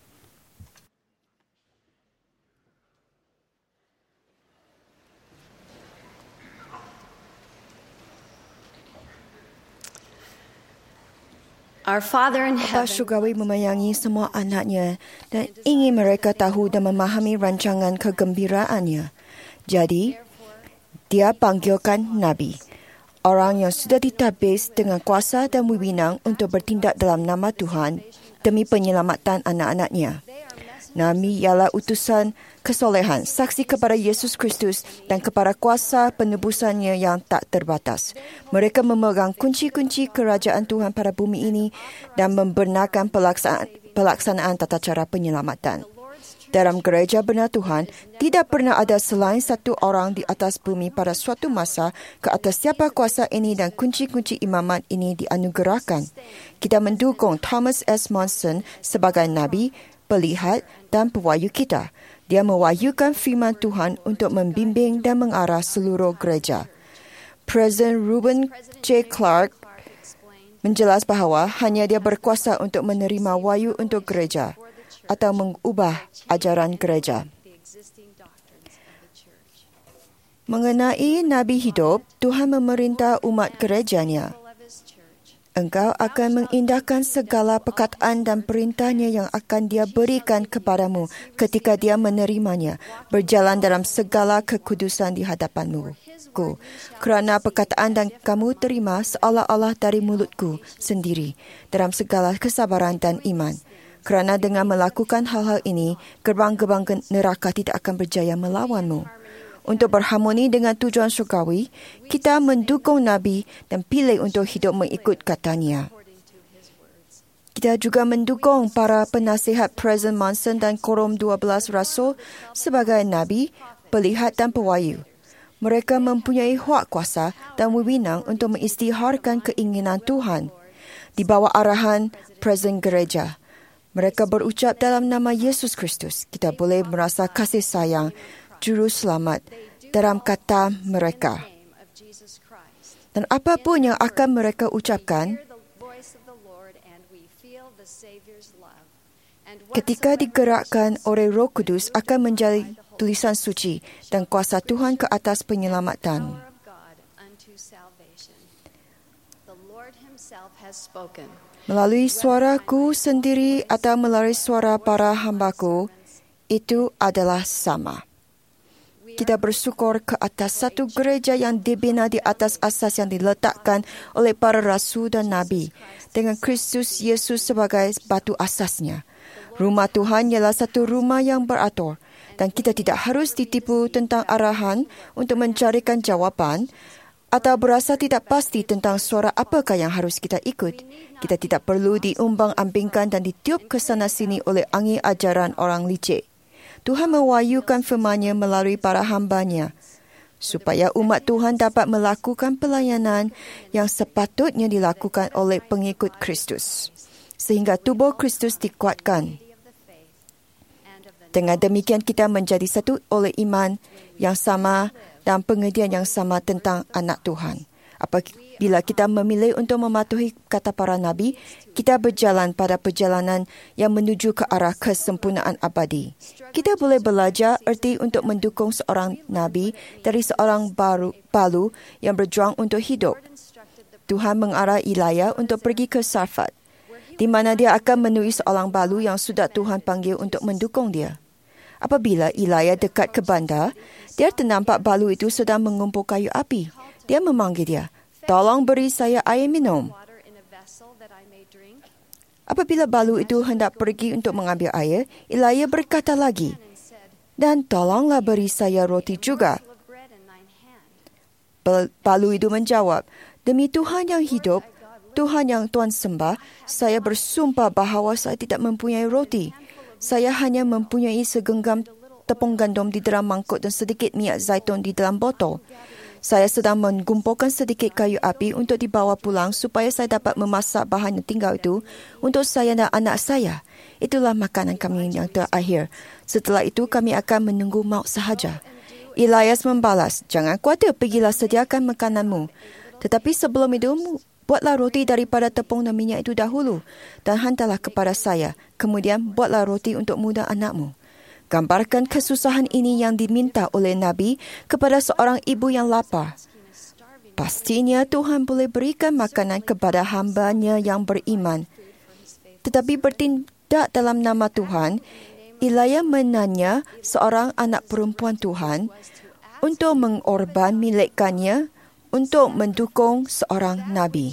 Our Father in Bapa heaven, syurgawi memayangi semua anaknya dan ingin mereka tahu dan memahami rancangan kegembiraannya. Jadi, dia panggilkan Nabi, orang yang sudah ditabis dengan kuasa dan wewenang untuk bertindak dalam nama Tuhan demi penyelamatan anak-anaknya. Nabi ialah utusan kesolehan, saksi kepada Yesus Kristus dan kepada kuasa penebusannya yang tak terbatas. Mereka memegang kunci-kunci kerajaan Tuhan pada bumi ini dan membenarkan pelaksanaan, pelaksanaan tata cara penyelamatan. Dalam gereja benar Tuhan, tidak pernah ada selain satu orang di atas bumi pada suatu masa ke atas siapa kuasa ini dan kunci-kunci imamat ini dianugerahkan. Kita mendukung Thomas S. Monson sebagai Nabi, pelihat dan pewayu kita. Dia mewahyukan firman Tuhan untuk membimbing dan mengarah seluruh gereja. Presiden Reuben J. Clark menjelas bahawa hanya dia berkuasa untuk menerima wahyu untuk gereja atau mengubah ajaran gereja. Mengenai Nabi hidup, Tuhan memerintah umat gerejanya. Engkau akan mengindahkan segala perkataan dan perintahnya yang akan dia berikan kepadamu ketika dia menerimanya, berjalan dalam segala kekudusan di hadapanmu. mulutku, kerana perkataan dan kamu terima seolah-olah dari mulutku sendiri dalam segala kesabaran dan iman. Kerana dengan melakukan hal-hal ini, gerbang-gerbang neraka tidak akan berjaya melawanmu. Untuk berharmoni dengan tujuan syurgawi, kita mendukung Nabi dan pilih untuk hidup mengikut katanya. Kita juga mendukung para penasihat President Monson dan Quorum dua belas Rasul sebagai Nabi, pelihat dan pewayu. Mereka mempunyai hak kuasa dan wewenang untuk mengisytiharkan keinginan Tuhan. Di bawah arahan Presiden Gereja, mereka berucap dalam nama Yesus Kristus. Kita boleh merasa kasih sayang Juru Selamat dalam kata mereka. Dan apapun yang akan mereka ucapkan, ketika digerakkan oleh Roh Kudus akan menjadi tulisan suci dan kuasa Tuhan ke atas penyelamatan. Melalui suaraku sendiri atau melalui suara para hambaku, itu adalah sama. Kita bersyukur ke atas satu gereja yang dibina di atas asas yang diletakkan oleh para rasul dan nabi, dengan Kristus Yesus sebagai batu asasnya. Rumah Tuhan ialah satu rumah yang beratur, dan kita tidak harus ditipu tentang arahan untuk mencarikan jawapan atau berasa tidak pasti tentang suara apakah yang harus kita ikut. Kita tidak perlu diumbang-ambingkan dan ditiup ke sana sini oleh angin ajaran orang licik. Tuhan mewahyukan firman-Nya melalui para hamba-Nya, supaya umat Tuhan dapat melakukan pelayanan yang sepatutnya dilakukan oleh pengikut Kristus, sehingga tubuh Kristus dikuatkan. Dengan demikian kita menjadi satu oleh iman yang sama dan pengertian yang sama tentang anak Tuhan. Apabila kita memilih untuk mematuhi kata para nabi, kita berjalan pada perjalanan yang menuju ke arah kesempurnaan abadi. Kita boleh belajar erti untuk mendukung seorang nabi dari seorang baru, balu yang berjuang untuk hidup. Tuhan mengarah Elia untuk pergi ke Sarfat, di mana dia akan menulis seorang balu yang sudah Tuhan panggil untuk mendukung dia. Apabila Elia dekat ke bandar, dia ternampak balu itu sedang mengumpul kayu api. Dia memanggil dia, "Tolong beri saya air minum." Apabila balu itu hendak pergi untuk mengambil air, Elia berkata lagi, "Dan tolonglah beri saya roti juga." Balu itu menjawab, "Demi Tuhan yang hidup, Tuhan yang Tuan sembah, saya bersumpah bahawa saya tidak mempunyai roti. Saya hanya mempunyai segenggam tepung gandum di dalam mangkuk dan sedikit minyak zaitun di dalam botol. Saya sedang mengumpulkan sedikit kayu api untuk dibawa pulang supaya saya dapat memasak bahan yang tinggal itu untuk saya dan anak saya. Itulah makanan kami yang terakhir. Setelah itu kami akan menunggu maut sahaja." Elias membalas, "Jangan khawatir, pergilah sediakan makananmu. Tetapi sebelum itu, buatlah roti daripada tepung dan minyak itu dahulu dan hantarlah kepada saya. Kemudian buatlah roti untukmu dan anakmu." Gambarkan kesusahan ini yang diminta oleh Nabi kepada seorang ibu yang lapar. Pastinya Tuhan boleh berikan makanan kepada hamba-Nya yang beriman. Tetapi bertindak dalam nama Tuhan, Elia menanya seorang anak perempuan Tuhan untuk mengorban milikkannya untuk mendukung seorang Nabi.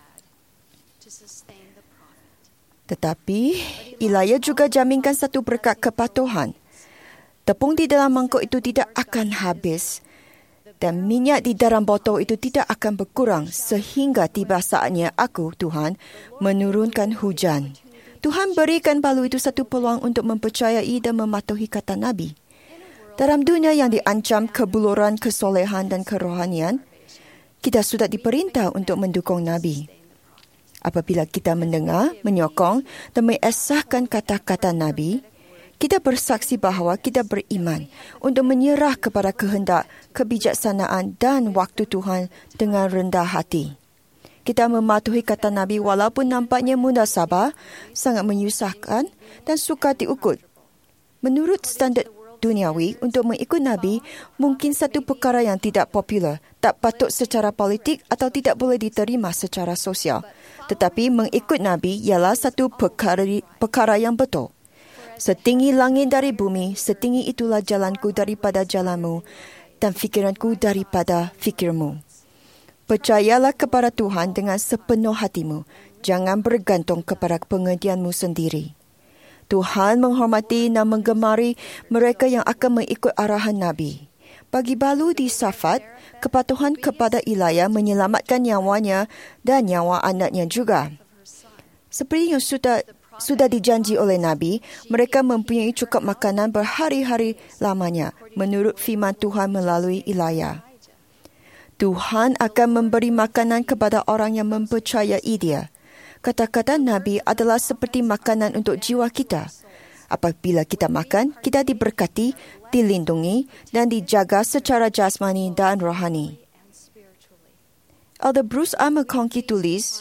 Tetapi Elia juga jaminkan satu berkat kepatuhan. Tepung di dalam mangkuk itu tidak akan habis dan minyak di dalam botol itu tidak akan berkurang sehingga tiba saatnya aku, Tuhan, menurunkan hujan. Tuhan berikan balu itu satu peluang untuk mempercayai dan mematuhi kata Nabi. Dalam dunia yang diancam kebuluran kesolehan dan kerohanian, kita sudah diperintah untuk mendukung Nabi. Apabila kita mendengar, menyokong dan mengesahkan kata-kata Nabi, kita bersaksi bahawa kita beriman untuk menyerah kepada kehendak, kebijaksanaan dan waktu Tuhan dengan rendah hati. Kita mematuhi kata Nabi walaupun nampaknya mudah sabar, sangat menyusahkan dan sukar diukur. Menurut standard duniawi, untuk mengikut Nabi mungkin satu perkara yang tidak popular, tak patut secara politik atau tidak boleh diterima secara sosial. Tetapi mengikut Nabi ialah satu perkara, perkara yang betul. Setinggi langit dari bumi, setinggi itulah jalanku daripada jalanmu, dan fikiranku daripada fikirmu. Percayalah kepada Tuhan dengan sepenuh hatimu. Jangan bergantung kepada pengertianmu sendiri. Tuhan menghormati dan menggemari mereka yang akan mengikut arahan Nabi. Bagi Balu di Safat, kepatuhan kepada Ilaya menyelamatkan nyawanya dan nyawa anaknya juga. Seperti yang sudah sudah dijanji oleh Nabi, mereka mempunyai cukup makanan berhari-hari lamanya menurut firman Tuhan melalui Ilaya. Tuhan akan memberi makanan kepada orang yang mempercayai Dia. Kata-kata Nabi adalah seperti makanan untuk jiwa kita. Apabila kita makan, kita diberkati, dilindungi dan dijaga secara jasmani dan rohani. Elder Bruce A. McConkie tulis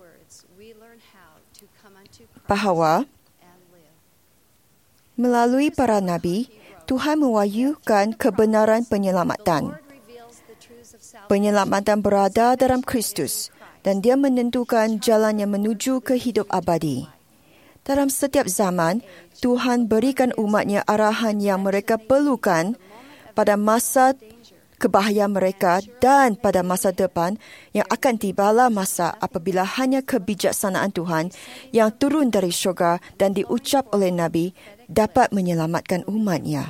bahawa melalui para Nabi, Tuhan mewahyukan kebenaran penyelamatan. Penyelamatan berada dalam Kristus dan Dia menentukan jalan yang menuju ke hidup abadi. Dalam setiap zaman, Tuhan berikan umat-Nya arahan yang mereka perlukan pada masa kebahayaan mereka dan pada masa depan yang akan tibalah masa apabila hanya kebijaksanaan Tuhan yang turun dari syurga dan diucap oleh Nabi dapat menyelamatkan umat-Nya.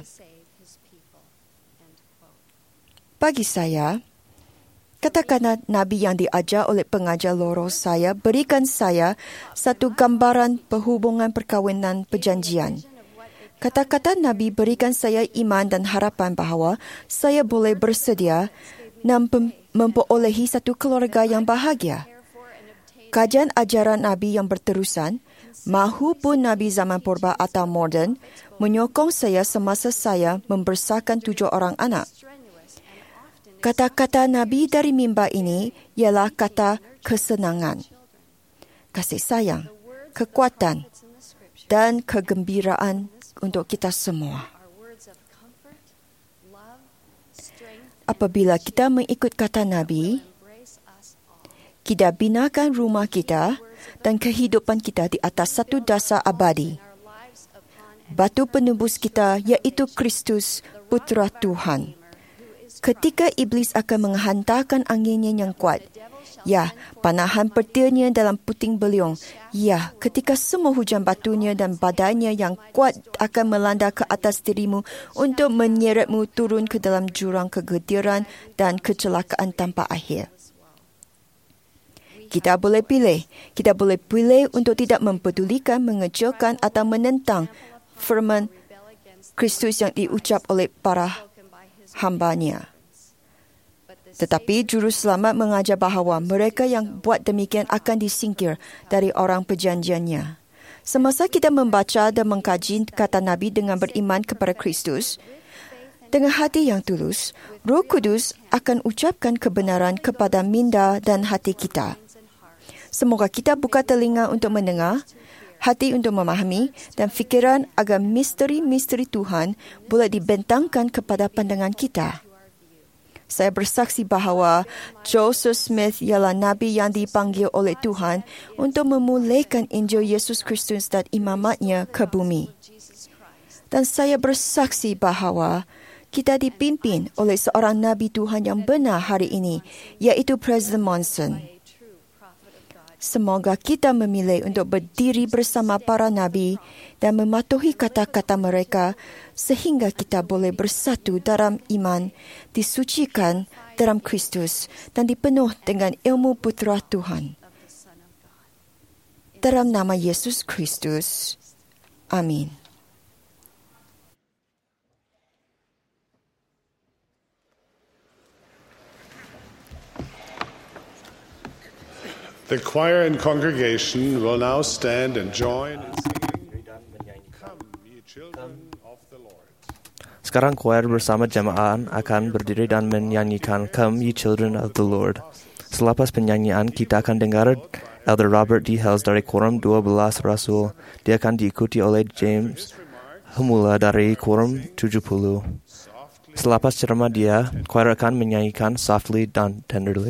Bagi saya, kata-kata Nabi yang diajar oleh pengajar loro saya berikan saya satu gambaran perhubungan perkahwinan perjanjian. Kata-kata Nabi berikan saya iman dan harapan bahawa saya boleh bersedia dan memperolehi satu keluarga yang bahagia. Kajian ajaran Nabi yang berterusan, mahupun Nabi zaman purba atau moden, menyokong saya semasa saya membesarkan tujuh orang anak. Kata-kata Nabi dari mimbar ini ialah kata kesenangan, kasih sayang, kekuatan dan kegembiraan untuk kita semua. Apabila kita mengikut kata Nabi, kita binakan rumah kita dan kehidupan kita di atas satu dasar abadi. Batu penembus kita iaitu Kristus, Putera Tuhan. Ketika iblis akan menghantarkan anginnya yang kuat, ya, panahan petirnya dalam puting beliung, ya, ketika semua hujan batunya dan badainya yang kuat akan melanda ke atas dirimu untuk menyeretmu turun ke dalam jurang kegetiran dan kecelakaan tanpa akhir. Kita boleh pilih. Kita boleh pilih untuk tidak mempedulikan, mengecilkan atau menentang firman Kristus yang diucap oleh para hamba-Nya. Tetapi Juru Selamat mengajar bahawa mereka yang buat demikian akan disingkir dari orang perjanjiannya. Semasa kita membaca dan mengkaji kata Nabi dengan beriman kepada Kristus, dengan hati yang tulus, Roh Kudus akan ucapkan kebenaran kepada minda dan hati kita. Semoga kita buka telinga untuk mendengar, hati untuk memahami dan fikiran agar misteri-misteri Tuhan boleh dibentangkan kepada pandangan kita. Saya bersaksi bahawa Joseph Smith ialah Nabi yang dipanggil oleh Tuhan untuk memulaikan Injil Yesus Kristus dan imamatnya ke bumi. Dan saya bersaksi bahawa kita dipimpin oleh seorang Nabi Tuhan yang benar hari ini, iaitu Presiden Monson. Semoga kita memilih untuk berdiri bersama para Nabi dan mematuhi kata-kata mereka sehingga kita boleh bersatu dalam iman, disucikan dalam Kristus dan dipenuh dengan ilmu Putera Tuhan. Dalam nama Yesus Kristus. Amin. The choir and congregation will now stand and join in singing, "Come, ye children of the Lord." Sekarang choir bersama jemaah akan berdiri dan menyanyikan Come, Ye Children of the Lord. Selepas penyanyian, kita akan dengar Elder Robert D. Hales dari Quorum dua belas Rasul. Dia akan diikuti oleh James Humula dari Quorum tujuh puluh. Selepas ceramah dia, choir akan menyanyikan Softly dan Tenderly.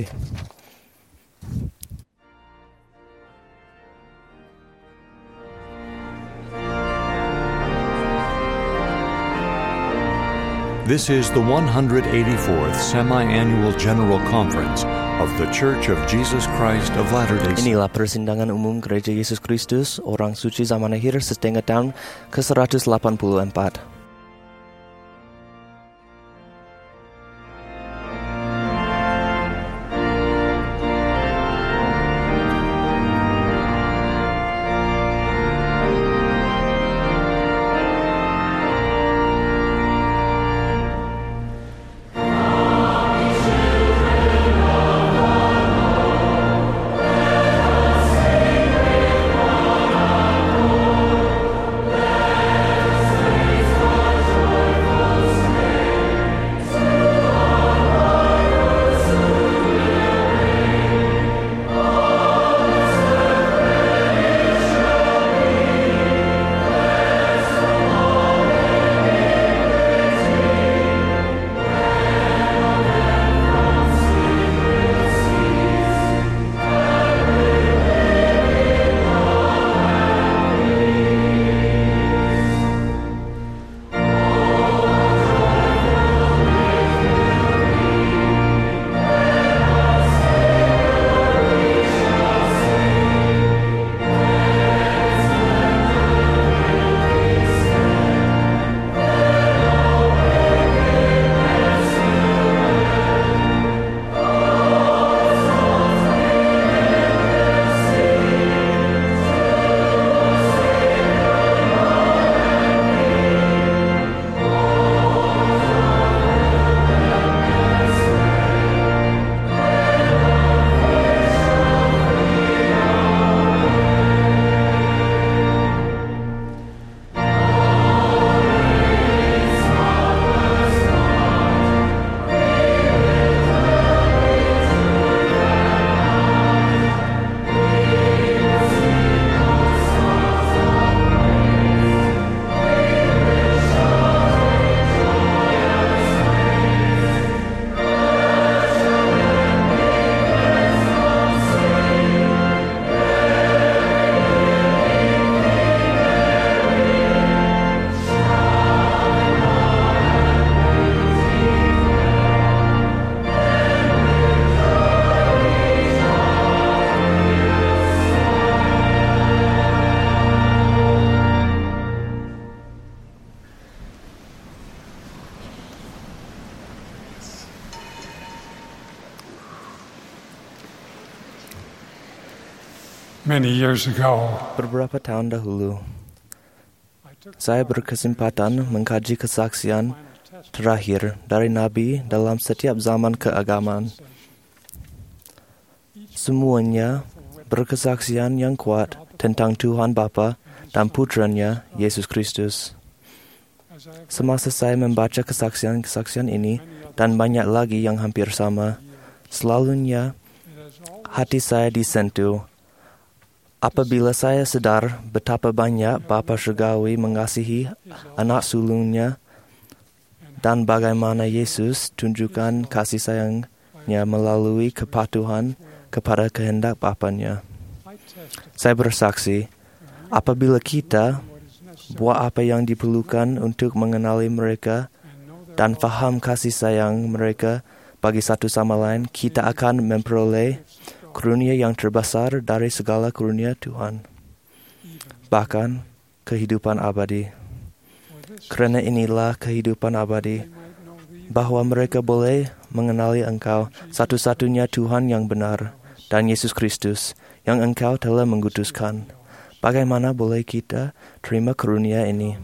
This is the one hundred eighty-fourth Semi-Annual General Conference of The Church of Jesus Christ of Latter-day Saints. Inilah persidangan umum Gereja Yesus Kristus, Orang Suci Zaman Akhir setengah tahun ke seratus delapan puluh empat. Many years ago, Beberapa tahun dahulu, saya berkesempatan mengkaji kesaksian terakhir dari Nabi dalam setiap zaman keagamaan. Semuanya berkesaksian yang kuat tentang Tuhan Bapa dan Putranya, Yesus Kristus. Semasa saya membaca kesaksian-kesaksian ini dan banyak lagi yang hampir sama, selalunya hati saya disentuh apabila saya sadar betapa banyak Bapa Surgawi mengasihi anak sulungnya dan bagaimana Yesus tunjukkan kasih sayangnya melalui kepatuhan kepada kehendak Bapanya. Saya bersaksi, apabila kita buat apa yang diperlukan untuk mengenali mereka dan faham kasih sayang mereka bagi satu sama lain, kita akan memperoleh karunia yang terbesar dari segala karunia Tuhan, bahkan kehidupan abadi. Kerana inilah kehidupan abadi, bahwa mereka boleh mengenali Engkau, satu-satunya Tuhan yang benar, dan Yesus Kristus, yang Engkau telah mengutuskan. Bagaimana boleh kita terima karunia ini?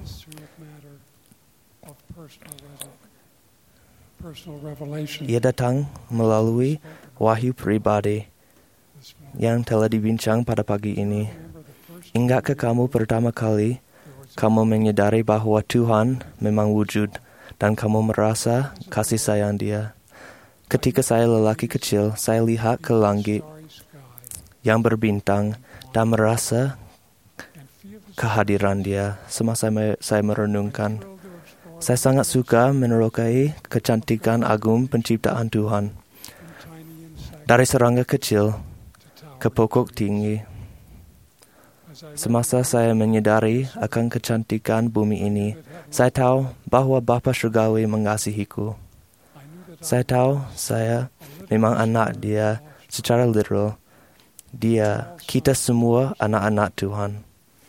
Ia datang melalui wahyu pribadi yang telah dibincang pada pagi ini. Ingatkah kamu pertama kali kamu menyadari bahwa Tuhan memang wujud dan kamu merasa kasih sayang Dia? Ketika saya lelaki kecil, saya lihat ke langit yang berbintang dan merasa kehadiran Dia semasa saya merenungkan. Saya sangat suka menerokai kecantikan agung penciptaan Tuhan. Dari serangga kecil ke pokok tinggi. Semasa saya menyadari akan kecantikan bumi ini Saya tahu bahwa Bapa Surgawi mengasihiku. Saya tahu saya memang anak Dia secara literal. Dia, kita semua anak-anak Tuhan.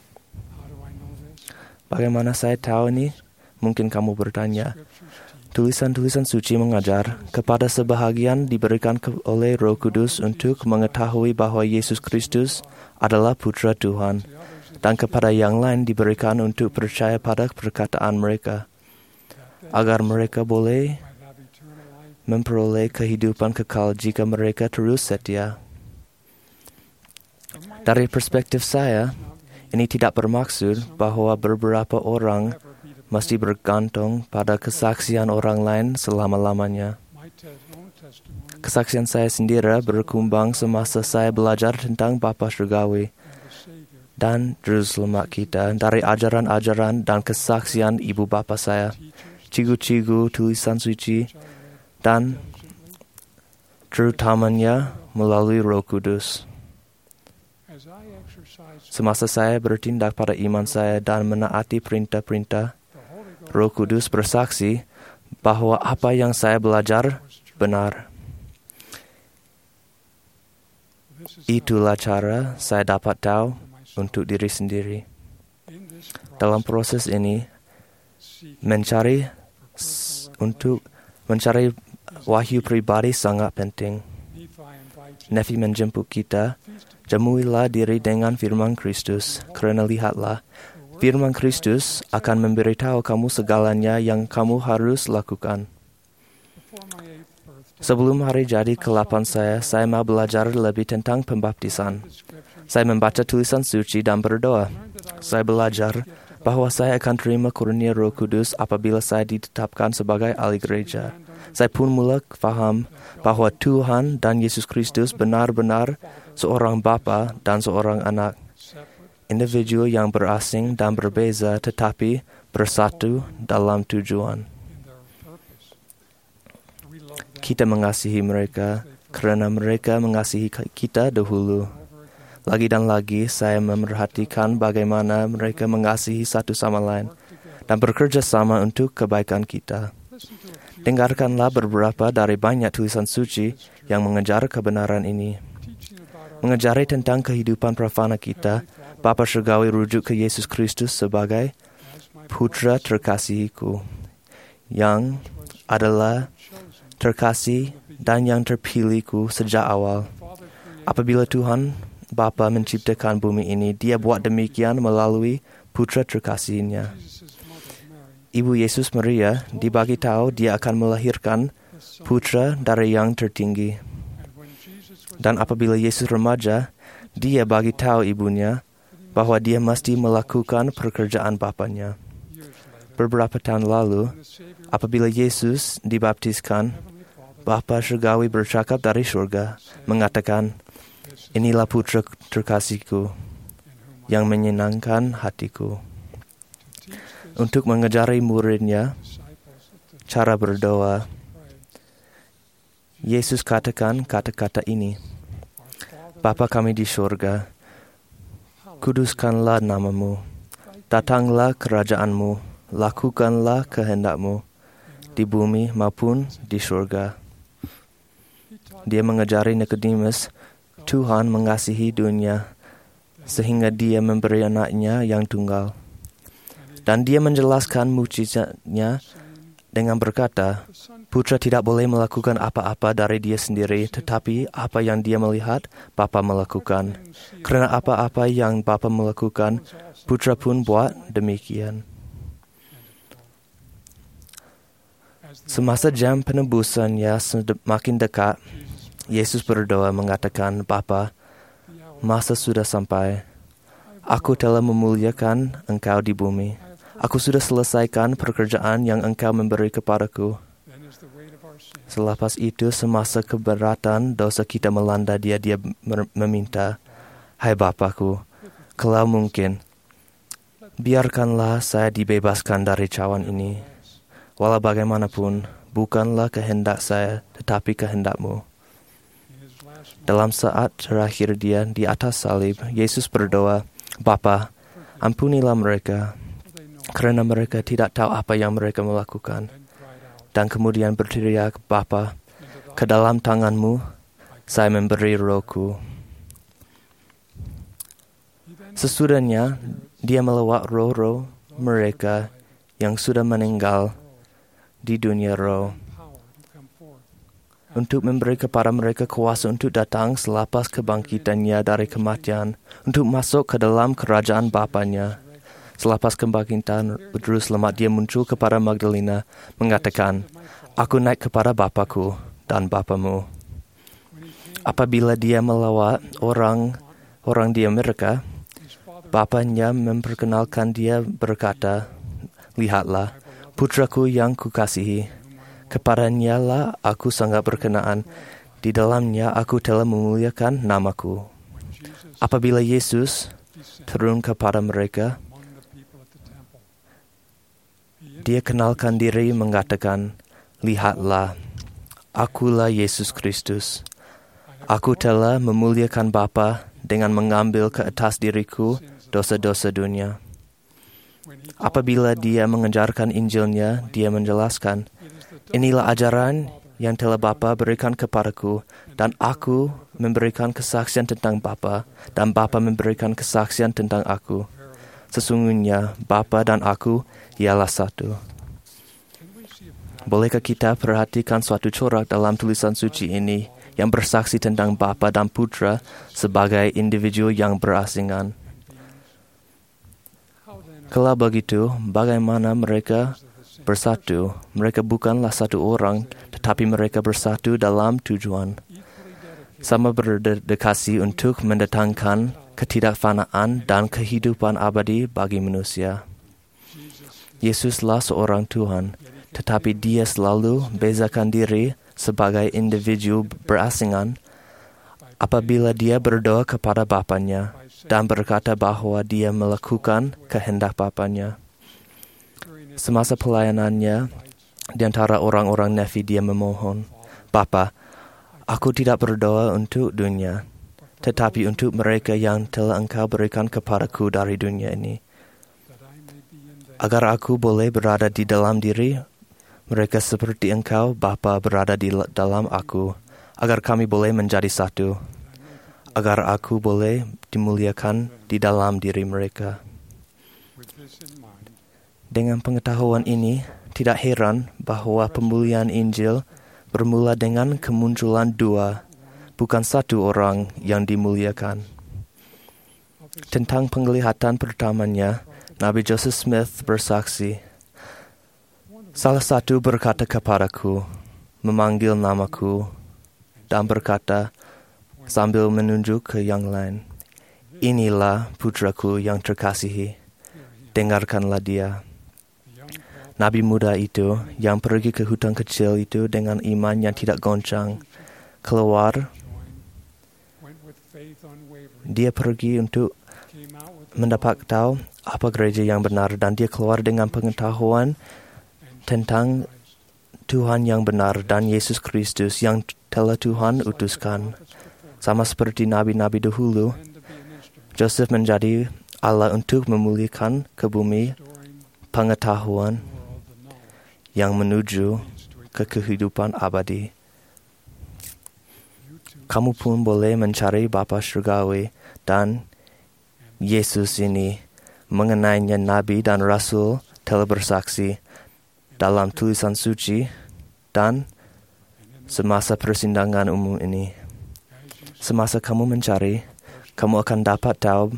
Bagaimana saya tahu ini? Mungkin kamu bertanya. Tulisan-tulisan suci mengajar kepada sebahagian diberikan ke, oleh Roh Kudus untuk mengetahui bahwa Yesus Kristus adalah Putra Tuhan, dan kepada yang lain diberikan untuk percaya pada perkataan mereka, agar mereka boleh memperoleh kehidupan kekal jika mereka terus setia. Dari perspektif saya, ini tidak bermaksud bahwa beberapa orang mesti bergantung pada kesaksian orang lain selama-lamanya. Kesaksian saya sendiri berkembang semasa saya belajar tentang Bapa Surgawi dan Juru Selamat kita dari ajaran-ajaran dan kesaksian ibu bapa saya, cigu-cigu tulisan suci, dan terutamanya melalui Roh Kudus. Semasa saya bertindak pada iman saya dan menaati perintah-perintah, Roh Kudus bersaksi bahwa apa yang saya belajar benar. Itulah cara saya dapat tahu untuk diri sendiri. Dalam proses ini, mencari untuk mencari wahyu pribadi sangat penting. Nefi menjemput kita, jamuilah diri dengan firman Kristus, kerana lihatlah, firman Kristus akan memberitahu kamu segalanya yang kamu harus lakukan. Sebelum hari jadi ke delapan saya, saya mau belajar lebih tentang pembaptisan. Saya membaca tulisan suci dan berdoa. Saya belajar bahwa saya akan terima karunia Roh Kudus apabila saya ditetapkan sebagai ahli gereja. Saya pun mula faham bahwa Tuhan dan Yesus Kristus benar-benar seorang Bapa dan seorang anak. Individu yang berasing dan berbeza tetapi bersatu dalam tujuan. Kita mengasihi mereka kerana mereka mengasihi kita dahulu. Lagi dan lagi saya memerhatikan bagaimana mereka mengasihi satu sama lain dan bekerja sama untuk kebaikan kita. Dengarkanlah beberapa dari banyak tulisan suci yang mengejar kebenaran ini. Mengajari tentang kehidupan prafana kita, Bapa Surgawi rujuk ke Yesus Kristus sebagai Putra terkasihiku, yang adalah terkasih dan yang terpilihku sejak awal. Apabila Tuhan Bapa menciptakan bumi ini, Dia buat demikian melalui Putra terkasihnya. Ibu Yesus Maria dibagi tahu Dia akan melahirkan Putra dari yang tertinggi. Dan apabila Yesus remaja, Dia bagi tahu ibunya bahwa dia mesti melakukan pekerjaan Bapanya. Beberapa tahun lalu, apabila Yesus dibaptiskan, Bapa Surgawi bercakap dari surga, mengatakan, "Inilah Putra terkasihku, yang menyenangkan hatiku." Untuk mengajari muridnya cara berdoa, Yesus katakan kata-kata ini, "Bapa kami di surga, kuduskanlah namamu, datanglah kerajaanmu, lakukanlah kehendakmu, di bumi maupun di surga." Dia mengajari Nikodemus, Tuhan mengasihi dunia, sehingga Dia memberi anaknya yang tunggal. Dan Dia menjelaskan mukjizatnya dengan berkata, Putra tidak boleh melakukan apa-apa dari dia sendiri, tetapi apa yang dia melihat, Bapa melakukan. Kerana apa-apa yang Bapa melakukan, Putra pun buat demikian. Semasa jam penebusannya semakin dekat, Yesus berdoa mengatakan, "Bapa, masa sudah sampai. Aku telah memuliakan Engkau di bumi. Aku sudah selesaikan pekerjaan yang Engkau memberi kepadaku." Selepas itu, semasa keberatan dosa kita melanda dia, dia meminta, "Hai Bapakku, kalau mungkin, biarkanlah saya dibebaskan dari cawan ini. Walau bagaimanapun, bukanlah kehendak saya, tetapi kehendak-Mu." Dalam saat terakhir dia di atas salib, Yesus berdoa, "Bapa, ampunilah mereka. karena mereka tidak tahu apa yang mereka melakukan. Dan kemudian berteriak, Bapa, ke dalam tangan-Mu saya memberi rohku. Sesudahnya dia melawat roh-roh mereka yang sudah meninggal di dunia roh, untuk memberi kepada mereka kuasa untuk datang selepas kebangkitannya dari kematian, untuk masuk ke dalam kerajaan Bapanya. Selepas kebangkitan Juru Selamat, dia muncul kepada Magdalena, mengatakan, Aku naik kepada Bapakku dan Bapamu. Apabila dia melawat orang orang dia mereka, Bapanya memperkenalkan dia berkata, Lihatlah, putraku yang kukasihi, kepadanya lah aku sangat berkenaan, di dalamnya aku telah memuliakan namaku. Apabila Yesus turun kepada mereka, dia kenalkan diri mengatakan, Lihatlah, akulah Yesus Kristus. Aku telah memuliakan Bapa dengan mengambil ke atas diriku dosa-dosa dunia. Apabila dia mengajarkan Injilnya, dia menjelaskan, Inilah ajaran yang telah Bapa berikan kepadaku, dan aku memberikan kesaksian tentang Bapa, dan Bapa memberikan kesaksian tentang aku. Sesungguhnya Bapa dan aku ialah satu. Bolehkah kita perhatikan suatu corak dalam tulisan suci ini yang bersaksi tentang Bapa dan Putra sebagai individu yang berasingan? Kalau begitu, bagaimana mereka bersatu? Mereka bukanlah satu orang, tetapi mereka bersatu dalam tujuan. Sama berdedikasi untuk mendatangkan ketidakfanaan dan kehidupan abadi bagi manusia. Yesuslah seorang Tuhan, tetapi dia selalu bezakan diri sebagai individu berasingan apabila dia berdoa kepada Bapanya dan berkata bahwa dia melakukan kehendak Bapanya. Semasa pelayanannya di antara orang-orang Nefi, dia memohon, Bapa, aku tidak berdoa untuk dunia, tetapi untuk mereka yang telah Engkau berikan kepadaku dari dunia ini, agar aku boleh berada di dalam diri mereka seperti Engkau, Bapa, berada di dalam aku, agar kami boleh menjadi satu, agar aku boleh dimuliakan di dalam diri mereka. Dengan pengetahuan ini, tidak heran bahwa pemulihan Injil bermula dengan kemunculan dua, bukan satu orang yang dimuliakan. Tentang penglihatan pertamanya, Nabi Joseph Smith bersaksi, Salah satu berkata kepadaku, memanggil namaku, dan berkata sambil menunjuk ke yang lain, Inilah putraku yang terkasihi, dengarkanlah dia. Nabi muda itu yang pergi ke hutan kecil itu dengan iman yang tidak goncang, keluar, dia pergi untuk mendapat tahu apa gereja yang benar, dan dia keluar dengan pengetahuan tentang Tuhan yang benar dan Yesus Kristus yang telah Tuhan utuskan. Sama seperti nabi-nabi dahulu, Joseph menjadi Allah untuk memulihkan ke bumi pengetahuan yang menuju ke kehidupan abadi. Kamu pun boleh mencari Bapa Surgawi dan Yesus ini. Mengenainya Nabi dan Rasul telah bersaksi dalam tulisan suci dan semasa persidangan umum ini. Semasa kamu mencari, kamu akan dapat tahu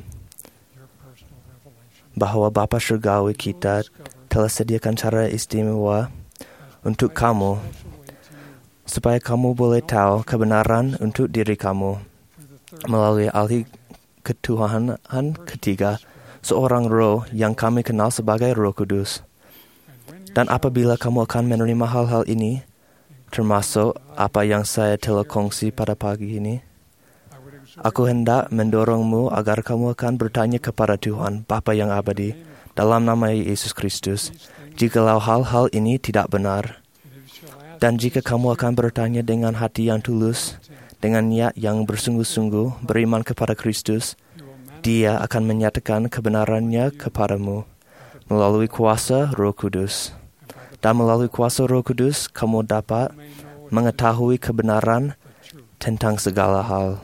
bahwa Bapa Surgawi kita telah sediakan cara istimewa untuk kamu, supaya kamu boleh tahu kebenaran untuk diri kamu melalui ahli ketuhanan ketiga, seorang roh yang kami kenal sebagai Roh Kudus. Dan apabila kamu akan menerima hal-hal ini, termasuk apa yang saya telah kongsi pada pagi ini, aku hendak mendorongmu agar kamu akan bertanya kepada Tuhan, Bapa yang abadi, dalam nama Yesus Kristus, jikalau hal-hal ini tidak benar. Dan jika kamu akan bertanya dengan hati yang tulus, dengan niat yang bersungguh-sungguh beriman kepada Kristus, Dia akan menyatakan kebenarannya kepadamu. melalui kuasa Roh Kudus. Dan melalui kuasa Roh Kudus, kamu dapat mengetahui kebenaran tentang segala hal.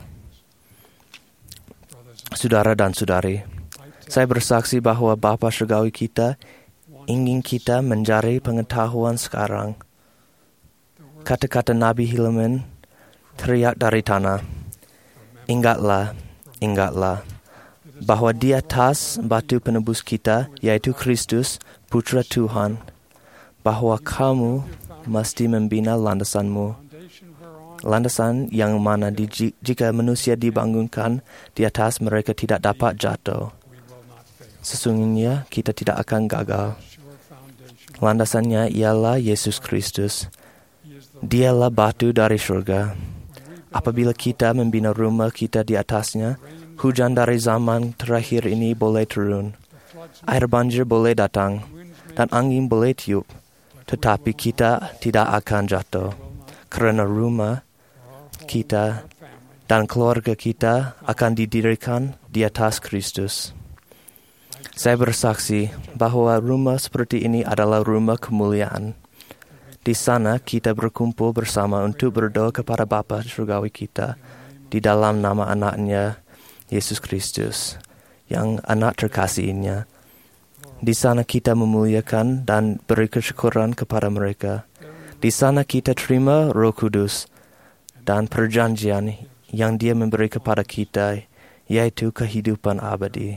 Saudara dan saudari, saya bersaksi bahawa Bapa Surgawi kita ingin kita mencari pengetahuan sekarang. Kata-kata Nabi Helaman teriak dari tanah, ingatlah, ingatlah, bahawa di atas batu penebus kita, yaitu Kristus, Putra Tuhan, bahawa kamu mesti membina landasanmu. Landasan yang mana di, jika manusia dibangunkan di atas, mereka tidak dapat jatuh. Sesungguhnya kita tidak akan gagal. Landasannya ialah Yesus Kristus. Dialah batu dari surga. Apabila kita membina rumah kita di atasnya, hujan dari zaman terakhir ini boleh turun. Air banjir boleh datang dan angin boleh tiup. Tetapi kita tidak akan jatuh. Kerana rumah kita dan keluarga kita akan didirikan di atas Kristus. Saya bersaksi bahawa rumah seperti ini adalah rumah kemuliaan. Di sana kita berkumpul bersama untuk berdoa kepada Bapa Surgawi kita di dalam nama anaknya, Yesus Kristus, yang anak terkasihnya. Di sana kita memuliakan dan beri kesyukuran kepada mereka. Di sana kita terima Roh Kudus dan perjanjian yang Dia memberi kepada kita, yaitu kehidupan abadi,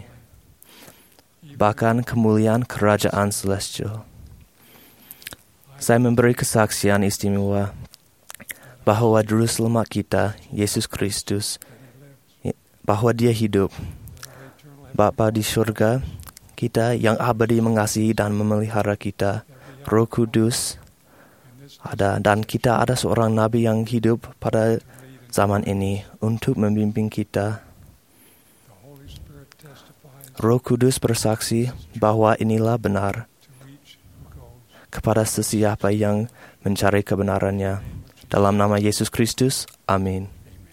bahkan kemuliaan kerajaan celestial. Saya memberi kesaksian istimewa bahawa Juru Selamat kita, Yesus Kristus, bahawa Dia hidup. Bapa di syurga kita yang abadi mengasihi dan memelihara kita. Roh Kudus ada, dan kita ada seorang Nabi yang hidup pada zaman ini untuk membimbing kita. Roh Kudus bersaksi bahawa inilah benar kepada sesiapa yang mencari kebenarannya. Dalam nama Yesus Kristus, amin.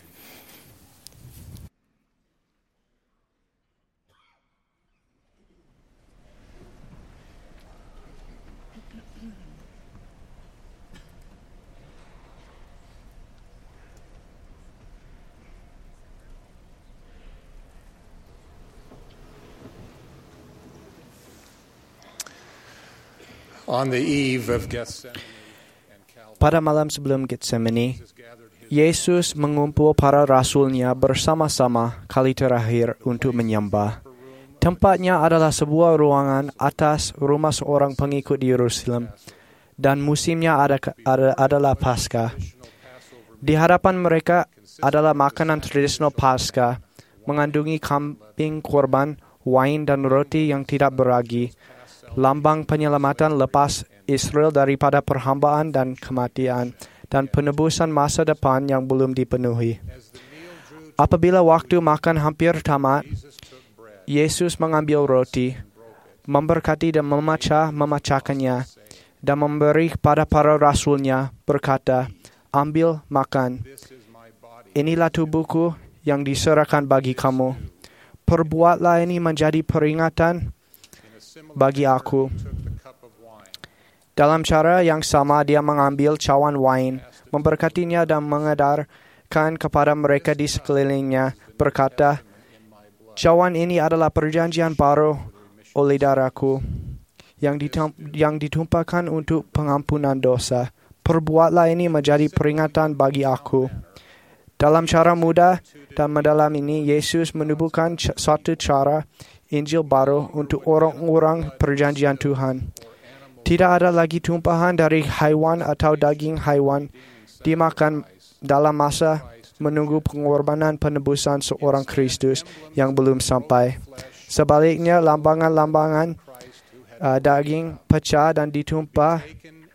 On the eve of Gethsemane, pada malam sebelum Getsemani, Yesus mengumpul para rasulnya bersama-sama kali terakhir untuk menyembah. Tempatnya adalah sebuah ruangan atas rumah seorang pengikut di Yerusalem, dan musimnya ada, ada, adalah Paskah. Di hadapan mereka adalah makanan tradisional Paskah, mengandungi kambing korban, wain dan roti yang tidak beragi, lambang penyelamatan lepas Israel daripada perhambaan dan kematian, dan penebusan masa depan yang belum dipenuhi. Apabila waktu makan hampir tamat, Yesus mengambil roti, memberkati dan memecah memecahkannya, dan memberi kepada para rasulnya, berkata, "Ambil, makan. Inilah tubuhku yang diserahkan bagi kamu. Perbuatlah ini menjadi peringatan bagi aku." Dalam cara yang sama, Dia mengambil cawan wain, memberkatinya dan mengedarkan kepada mereka di sekelilingnya, berkata, "Cawan ini adalah perjanjian baru oleh darahku, yang, ditum- yang ditumpahkan untuk pengampunan dosa. Perbuatlah ini menjadi peringatan bagi aku." Dalam cara mudah dan mendalam ini, Yesus menubuhkan suatu cara Injil baru untuk orang-orang perjanjian Tuhan. Tidak ada lagi tumpahan dari haiwan atau daging haiwan dimakan dalam masa menunggu pengorbanan penebusan seorang Kristus yang belum sampai. Sebaliknya, lambangan-lambangan uh, daging pecah dan ditumpah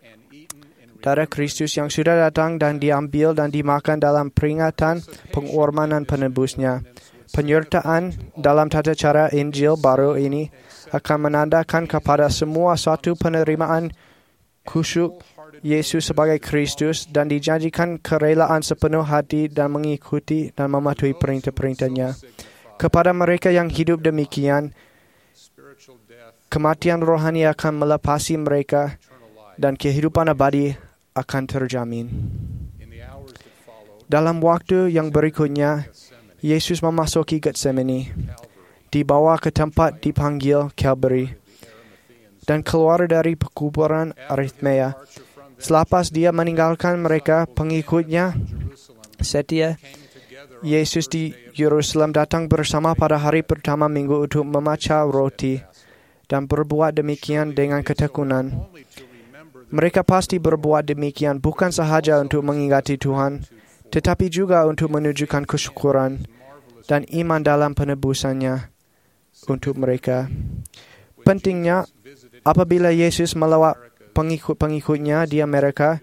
darah Kristus yang sudah datang dan diambil dan dimakan dalam peringatan pengorbanan penebusnya. Penyertaan dalam tata cara Injil baru ini akan menandakan kepada semua satu penerimaan khusyuk Yesus sebagai Kristus dan dijanjikan kerelaan sepenuh hati dan mengikuti dan mematuhi perintah-perintahnya. Kepada mereka yang hidup demikian, kematian rohani akan melepasi mereka dan kehidupan abadi akan terjamin. Dalam waktu yang berikutnya, Yesus memasuki Getsemani, dibawa ke tempat dipanggil Calvary, dan keluar dari pekuburan Arithmea. Selepas dia meninggalkan mereka, pengikutnya setia Yesus di Yerusalem datang bersama pada hari pertama minggu untuk memecah roti dan berbuat demikian dengan ketekunan. Mereka pasti berbuat demikian bukan sahaja untuk mengingati Tuhan, tetapi juga untuk menunjukkan kesyukuran dan iman dalam penebusannya untuk mereka. Pentingnya, apabila Yesus melawat pengikut-pengikutnya di Amerika,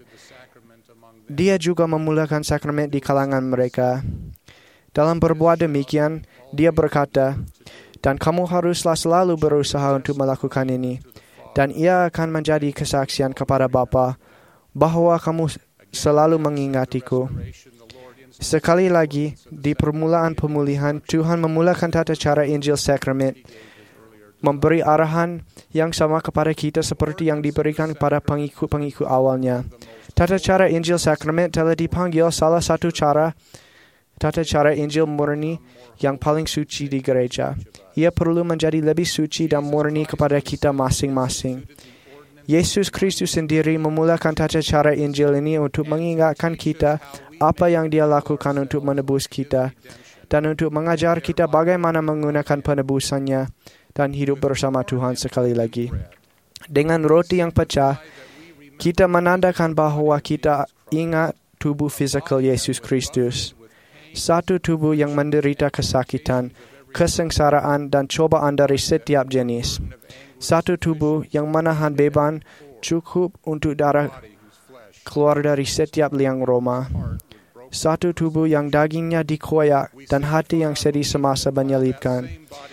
dia juga memulakan sakramen di kalangan mereka. Dalam berbuat demikian, dia berkata, dan kamu haruslah selalu berusaha untuk melakukan ini, dan ia akan menjadi kesaksian kepada Bapa bahwa kamu selalu mengingatiku. Sekali lagi, di permulaan pemulihan, Tuhan memulakan tata cara Injil Sakramen, memberi arahan yang sama kepada kita seperti yang diberikan kepada pengikut-pengikut awalnya. Tata cara Injil Sakramen telah dipanggil salah satu cara, tata cara Injil murni yang paling suci di gereja. Ia perlu menjadi lebih suci dan murni kepada kita masing-masing. Yesus Kristus sendiri memulakan tata cara Injil ini untuk mengingatkan kita apa yang dia lakukan untuk menebus kita dan untuk mengajar kita bagaimana menggunakan penebusannya dan hidup bersama Tuhan sekali lagi. Dengan roti yang pecah, kita menandakan bahawa kita ingat tubuh fizikal Yesus Kristus. Satu tubuh yang menderita kesakitan, kesengsaraan dan cobaan dari setiap jenis. Satu tubuh yang menahan beban cukup untuk darah keluar dari setiap liang Roma. Satu tubuh yang dagingnya dikoyak dan hati yang sedih semasa menyelibkan.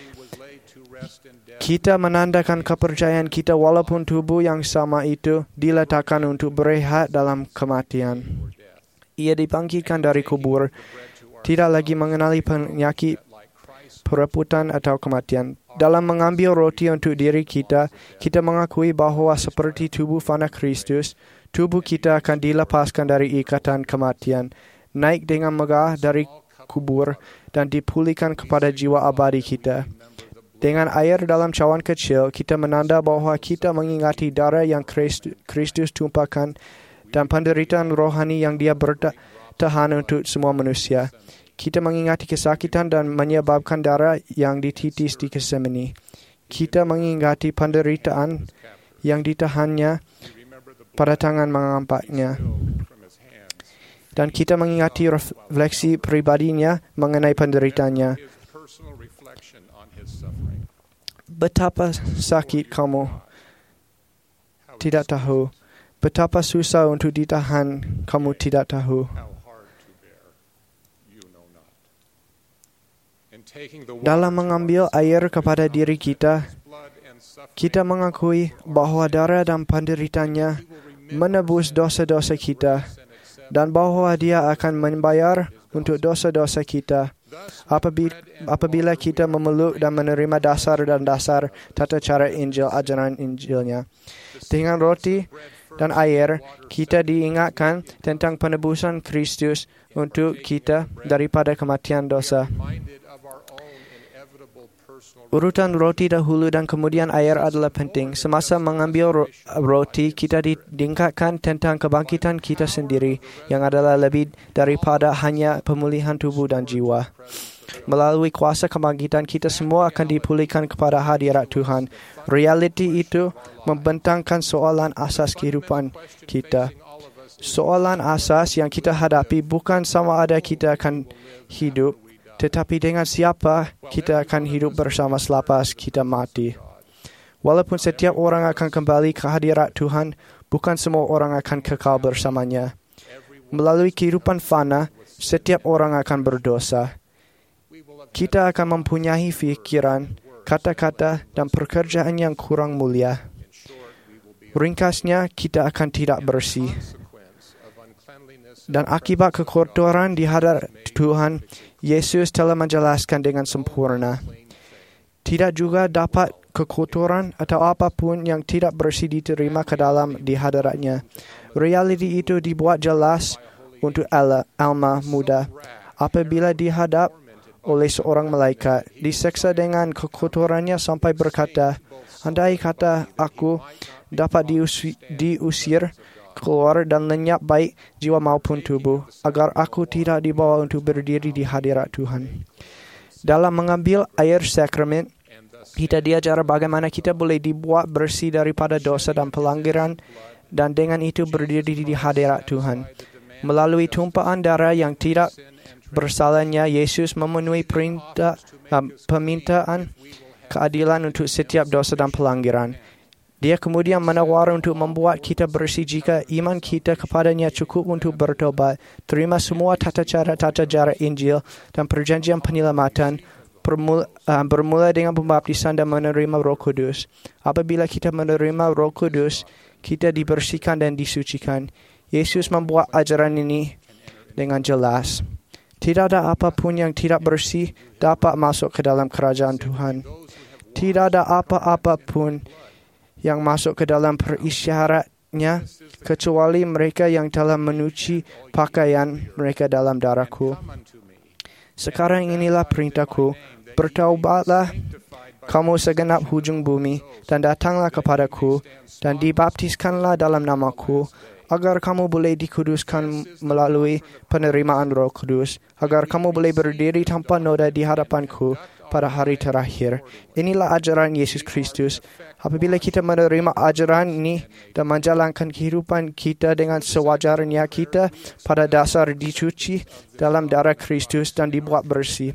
Kita menandakan kepercayaan kita walaupun tubuh yang sama itu diletakkan untuk berehat dalam kematian. Ia dibangkitkan dari kubur, tidak lagi mengenali penyakit, perebutan atau kematian. Dalam mengambil roti untuk diri kita, kita mengakui bahawa seperti tubuh fana Kristus, tubuh kita akan dilepaskan dari ikatan kematian, naik dengan megah dari kubur dan dipulihkan kepada jiwa abadi kita. Dengan air dalam cawan kecil, kita menanda bahawa kita mengingati darah yang Kristus tumpahkan dan penderitaan rohani yang dia bertahan untuk semua manusia. Kita mengingati kesakitan dan menyebabkan darah yang dititis di Getsemani. Kita mengingati penderitaan yang ditahannya pada tangan mengampaknya. Dan kita mengingati refleksi pribadinya mengenai penderitaannya. Betapa sakit kamu tidak tahu. Betapa susah untuk ditahan kamu tidak tahu. Dalam mengambil air kepada diri kita, kita mengakui bahawa darah dan penderitaannya menebus dosa-dosa kita dan bahawa dia akan membayar untuk dosa-dosa kita. Apabila kita memeluk dan menerima dasar dan dasar tata cara Injil, ajaran Injilnya. Dengan roti dan air, kita diingatkan tentang penebusan Kristus untuk kita daripada kematian dosa. Urutan roti dahulu dan kemudian air adalah penting. Semasa mengambil roti, kita diingatkan tentang kebangkitan kita sendiri yang adalah lebih daripada hanya pemulihan tubuh dan jiwa. Melalui kuasa kebangkitan, kita semua akan dipulihkan kepada hadirat Tuhan. Realiti itu membentangkan soalan asas kehidupan kita. Soalan asas yang kita hadapi bukan sama ada kita akan hidup, tetapi dengan siapa kita akan hidup bersama selepas kita mati. Walaupun setiap orang akan kembali ke hadirat Tuhan, bukan semua orang akan kekal bersamanya. Melalui kehidupan fana, setiap orang akan berdosa. Kita akan mempunyai fikiran, kata-kata dan pekerjaan yang kurang mulia. Ringkasnya, kita akan tidak bersih. Dan akibat kekotoran di hadapan Tuhan, Yesus telah menjelaskan dengan sempurna. Tidak juga dapat kekotoran atau apapun yang tidak bersih diterima ke dalam di hadiratnya. Realiti itu dibuat jelas untuk alma muda. Apabila dihadap oleh seorang malaikat, diseksa dengan kekotorannya sampai berkata, andai kata aku dapat diusi, diusir keluar dan lenyap baik jiwa maupun tubuh, agar aku tidak dibawa untuk berdiri di hadirat Tuhan. Dalam mengambil air sakramen, kita diajar bagaimana kita boleh dibuat bersih daripada dosa dan pelanggaran, dan dengan itu berdiri di hadirat Tuhan. Melalui tumpahan darah yang tidak bersalahnya, Yesus memenuhi perintah uh, permintaan keadilan untuk setiap dosa dan pelanggaran. Dia kemudian menawar untuk membuat kita bersih jika iman kita kepadanya cukup untuk bertobat, terima semua tata cara tata cara Injil dan perjanjian penyelamatan, permula, uh, bermula dengan pembaptisan dan menerima Roh Kudus. Apabila kita menerima Roh Kudus, kita dibersihkan dan disucikan. Yesus membuat ajaran ini dengan jelas. Tidak ada apapun yang tidak bersih dapat masuk ke dalam kerajaan Tuhan. Tidak ada apa-apa pun yang masuk ke dalam perisyaratnya, kecuali mereka yang telah menyuci pakaian mereka dalam darahku. Sekarang inilah perintahku, bertaubatlah kamu segenap hujung bumi, dan datanglah kepadaku, dan dibaptiskanlah dalam namaku, agar kamu boleh dikuduskan melalui penerimaan Roh Kudus, agar kamu boleh berdiri tanpa noda di hadapanku pada hari terakhir. Inilah ajaran Yesus Kristus. Apabila kita menerima ajaran ini dan menjalankan kehidupan kita dengan sewajarnya, kita pada dasar dicuci dalam darah Kristus dan dibuat bersih.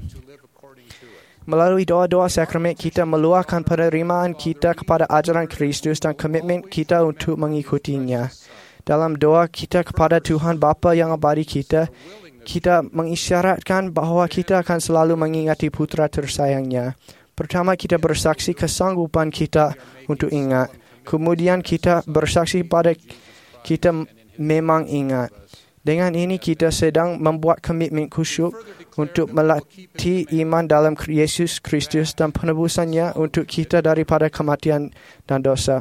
Melalui doa-doa sakramen, kita meluahkan penerimaan kita kepada ajaran Kristus dan komitmen kita untuk mengikutinya. Dalam doa kita kepada Tuhan Bapa yang abadi kita, kita mengisyaratkan bahawa kita akan selalu mengingati putra tersayangnya. Pertama, kita bersaksi kesanggupan kita untuk ingat. Kemudian kita bersaksi pada kita memang ingat. Dengan ini kita sedang membuat komitmen khusyuk untuk melatih iman dalam Yesus Kristus dan penebusannya untuk kita daripada kematian dan dosa.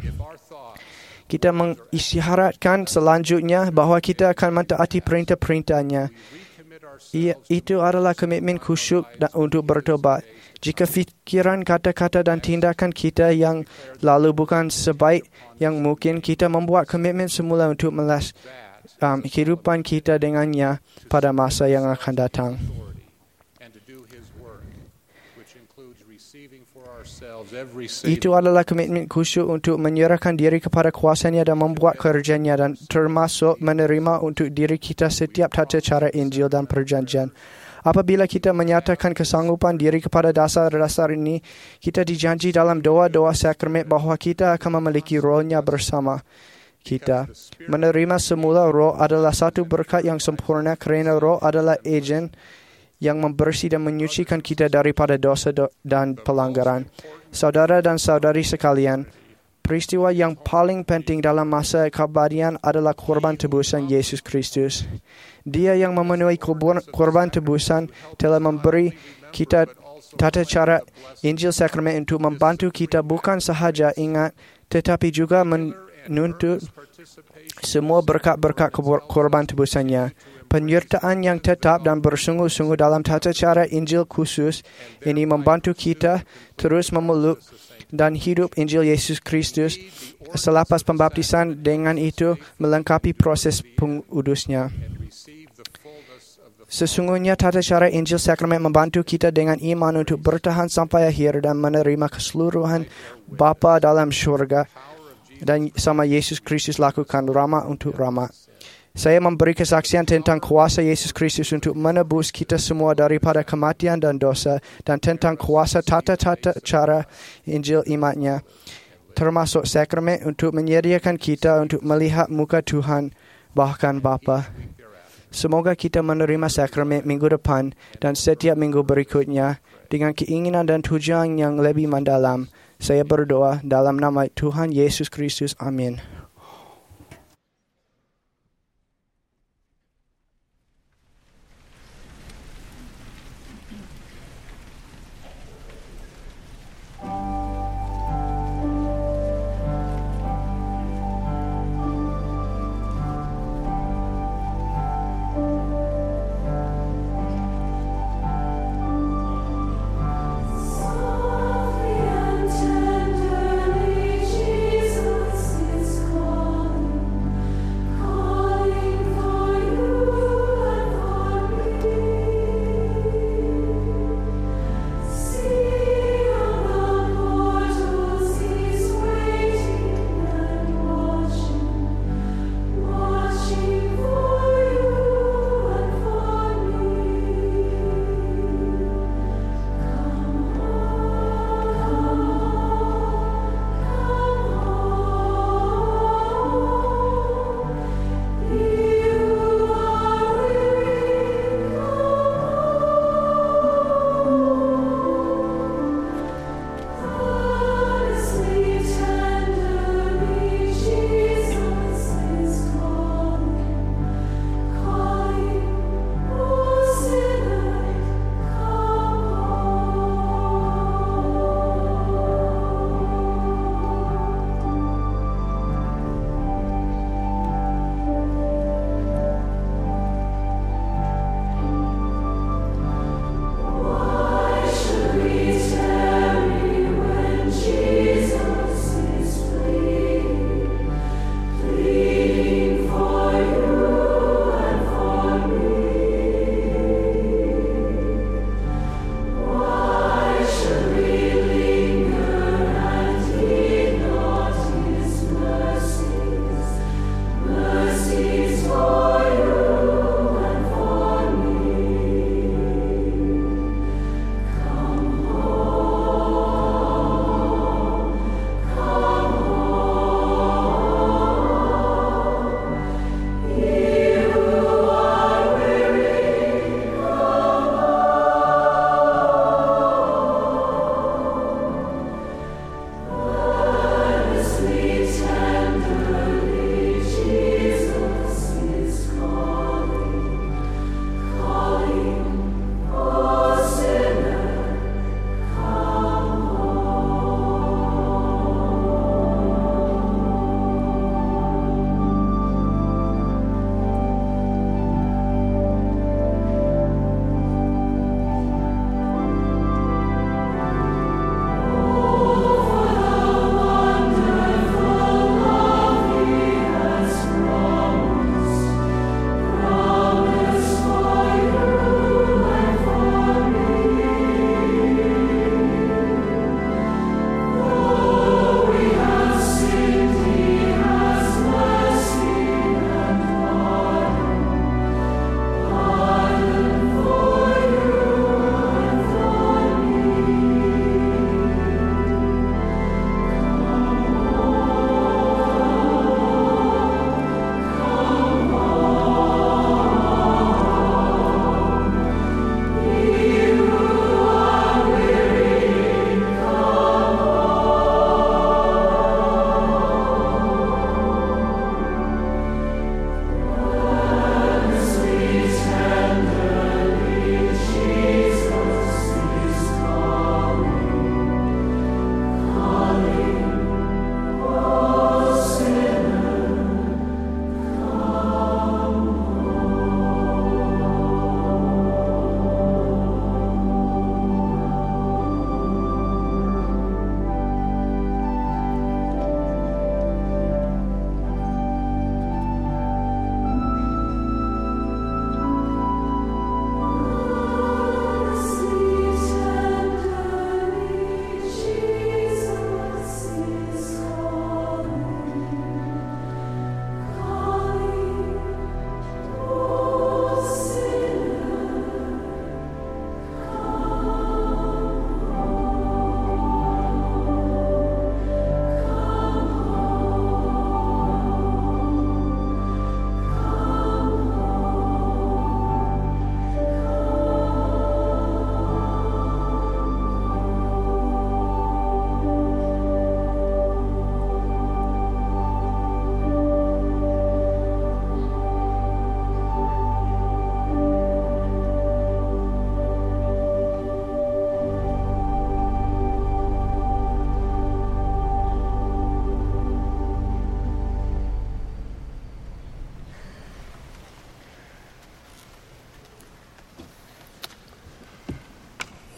Kita mengisyaratkan selanjutnya bahawa kita akan mentaati perintah-perintahnya. Ia, itu adalah komitmen khusyuk dan untuk bertobat. Jika fikiran, kata-kata dan tindakan kita yang lalu bukan sebaik yang mungkin, kita membuat komitmen semula untuk melas um, kehidupan kita dengannya pada masa yang akan datang. Itu adalah komitmen khusyuk untuk menyerahkan diri kepada kuasanya dan membuat kerjanya, dan termasuk menerima untuk diri kita setiap tata cara Injil dan perjanjian. Apabila kita menyatakan kesanggupan diri kepada dasar-dasar ini, kita dijanji dalam doa-doa sakramen bahawa kita akan memiliki rohnya bersama kita. Menerima semula roh adalah satu berkat yang sempurna kerana roh adalah ejen yang membersih dan menyucikan kita daripada dosa dan pelanggaran. Saudara dan saudari sekalian, peristiwa yang paling penting dalam masa keabadian adalah korban tebusan Yesus Kristus. Dia yang memenuhi korban tebusan telah memberi kita tata cara Injil sakramen untuk membantu kita bukan sahaja ingat, tetapi juga menuntut semua berkat-berkat korban tebusannya. Penyertaan yang tetap dan bersungguh-sungguh dalam tata cara Injil khusus ini membantu kita terus memeluk dan hidup Injil Yesus Kristus selepas pembaptisan, dengan itu melengkapi proses pengudusnya. Sesungguhnya tata cara Injil sakramen membantu kita dengan iman untuk bertahan sampai akhir dan menerima keseluruhan Bapa dalam syurga, dan sama Yesus Kristus lakukan rama untuk rama. Saya memberi kesaksian tentang kuasa Yesus Kristus untuk menebus kita semua daripada kematian dan dosa, dan tentang kuasa tata-tata cara Injil imannya, termasuk sakramen untuk menyediakan kita untuk melihat muka Tuhan, bahkan Bapa. Semoga kita menerima sakramen minggu depan dan setiap minggu berikutnya dengan keinginan dan tujuan yang lebih mendalam. Saya berdoa dalam nama Tuhan Yesus Kristus. Amin.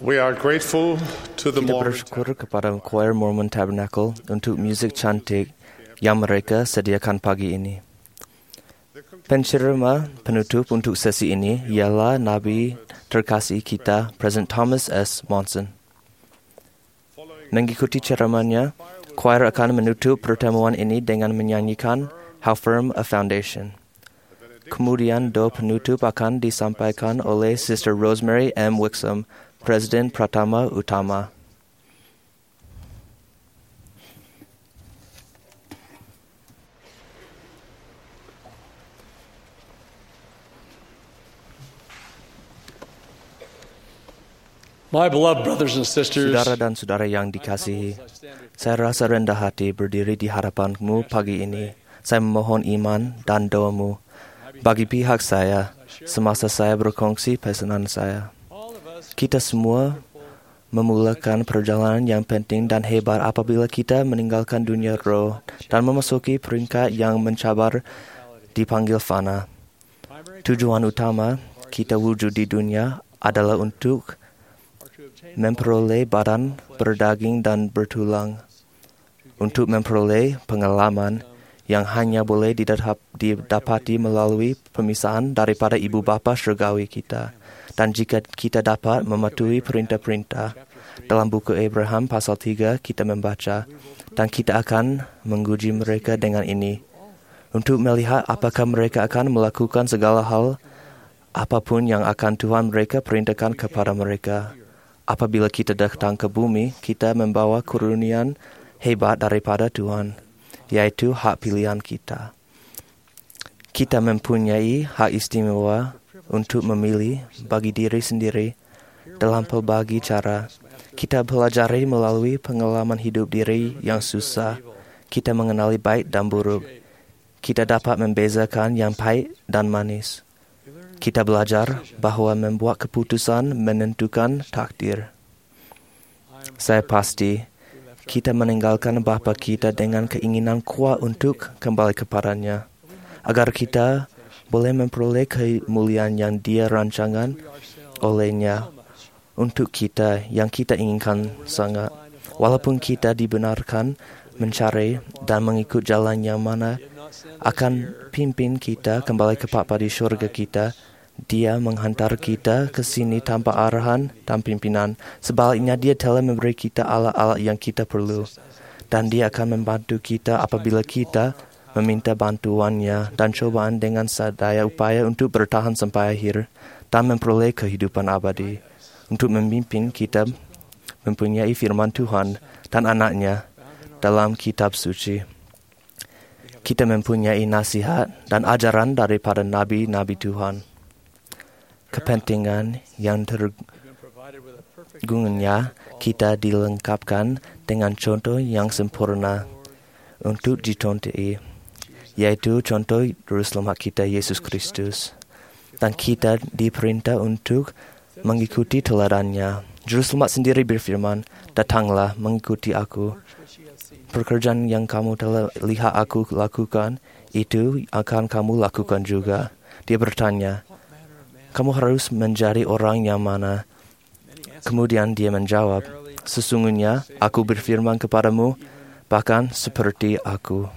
We are grateful to the Kita Mormon bersyukur kepada Choir Mormon Tabernacle untuk musik cantik yang mereka sediakan pagi ini. Pencerama penutup untuk sesi ini ialah Nabi terkasih kita, President Thomas S. Monson. Mengikuti ceramahnya, choir akan menutup pertemuan ini dengan menyanyikan How Firm a Foundation. Kemudian doa penutup akan disampaikan oleh Sister Rosemary M. Wixom, Presiden Pratama Utama. My beloved brothers and sisters, Saudara dan saudara yang dikasihi, saya rasa rendah hati berdiri di hadapanmu pagi ini. Saya memohon iman dan doamu bagi pihak saya semasa saya berkongsi pesanan saya. Kita semua memulakan perjalanan yang penting dan hebat apabila kita meninggalkan dunia roh dan memasuki peringkat yang mencabar dipanggil fana. Tujuan utama kita wujud di dunia adalah untuk memperoleh badan berdaging dan bertulang, untuk memperoleh pengalaman yang hanya boleh didapati melalui pemisahan daripada ibu bapa syurgawi kita. Dan jika kita dapat mematuhi perintah-perintah dalam buku Abraham pasal tiga, kita membaca, dan kita akan menguji mereka dengan ini, untuk melihat apakah mereka akan melakukan segala hal apapun yang akan Tuhan mereka perintahkan kepada mereka. Apabila kita datang ke bumi, kita membawa kurniaan hebat daripada Tuhan, yaitu hak pilihan kita. Kita mempunyai hak istimewa untuk memilih bagi diri sendiri dalam pelbagai cara. Kita pelajari melalui pengalaman hidup diri yang susah. Kita mengenali baik dan buruk. Kita dapat membezakan yang pahit dan manis. Kita belajar bahawa membuat keputusan menentukan takdir. Saya pasti kita meninggalkan bapa kita dengan keinginan kuat untuk kembali kepadanya, agar kita boleh memperoleh kemuliaan yang dia rancangkan olehnya untuk kita yang kita inginkan sangat. Walaupun kita dibenarkan mencari dan mengikut jalan yang mana akan pimpin kita kembali kepada syurga kita, Dia menghantar kita ke sini tanpa arahan dan pimpinan. Sebaliknya, Dia telah memberi kita alat-alat yang kita perlu. Dan Dia akan membantu kita apabila kita meminta bantuannya dan cobaan dengan sadaya upaya untuk bertahan sampai akhir dan memperoleh kehidupan abadi. Untuk memimpin kita mempunyai firman Tuhan dan anaknya dalam kitab suci. Kita mempunyai nasihat dan ajaran daripada nabi-nabi Tuhan. Kepentingan yang tergungnya kita dilengkapkan dengan contoh yang sempurna untuk dicontohi, yaitu contoh Juru Selamat kita Yesus Kristus. Dan kita diperintah untuk mengikuti teladannya. Juru Selamat sendiri berfirman, "Datanglah mengikuti aku. Pekerjaan yang kamu telah lihat aku lakukan, itu akan kamu lakukan juga." Dia bertanya, "Kamu harus menjadi orang yang mana?" Kemudian dia menjawab, "Sesungguhnya aku berfirman kepadamu, bahkan seperti aku."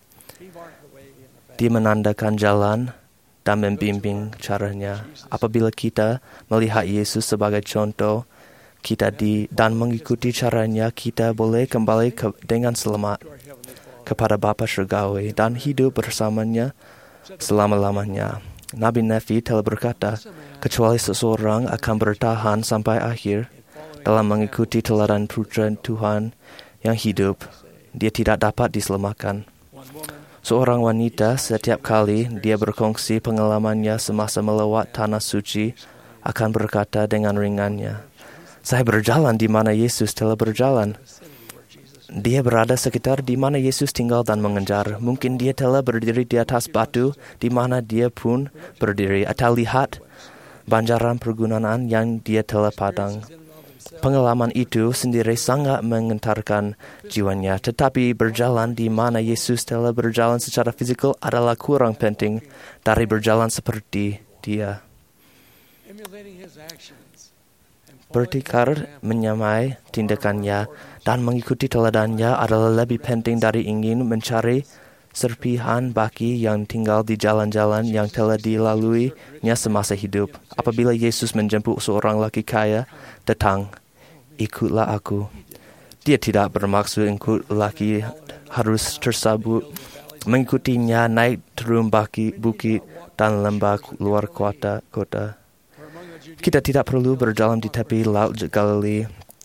Dia menandakan jalan dan membimbing caranya. Apabila kita melihat Yesus sebagai contoh kita di, dan mengikuti caranya, kita boleh kembali ke, dengan selamat kepada Bapa Surgawi dan hidup bersamanya selama-lamanya. Nabi Nefi telah berkata, kecuali seseorang akan bertahan sampai akhir dalam mengikuti teladan putra Tuhan yang hidup, dia tidak dapat diselamatkan. Seorang wanita setiap kali dia berkongsi pengalamannya semasa melewat tanah suci akan berkata dengan ringannya, "Saya berjalan di mana Yesus telah berjalan." Dia berada sekitar di mana Yesus tinggal dan mengejar. Mungkin dia telah berdiri di atas batu di mana dia pun berdiri, atau lihat banjaran pergunaan yang dia telah padang. Pengalaman itu sendiri sangat mengentarkan jiwanya, tetapi berjalan di mana Yesus telah berjalan secara fizikal adalah kurang penting dari berjalan seperti dia. Bertikar menyamai tindakannya dan mengikuti teladannya adalah lebih penting dari ingin mencari serpihan baki yang tinggal di jalan-jalan yang telah dilaluinya semasa hidup. Apabila Yesus menjemput seorang laki kaya, datang, ikutlah aku. Dia tidak bermaksud ikut laki harus tersabut mengikutinya naik turun baki bukit dan lembah luar kota kota. Kita tidak perlu berjalan di tepi laut Galilea,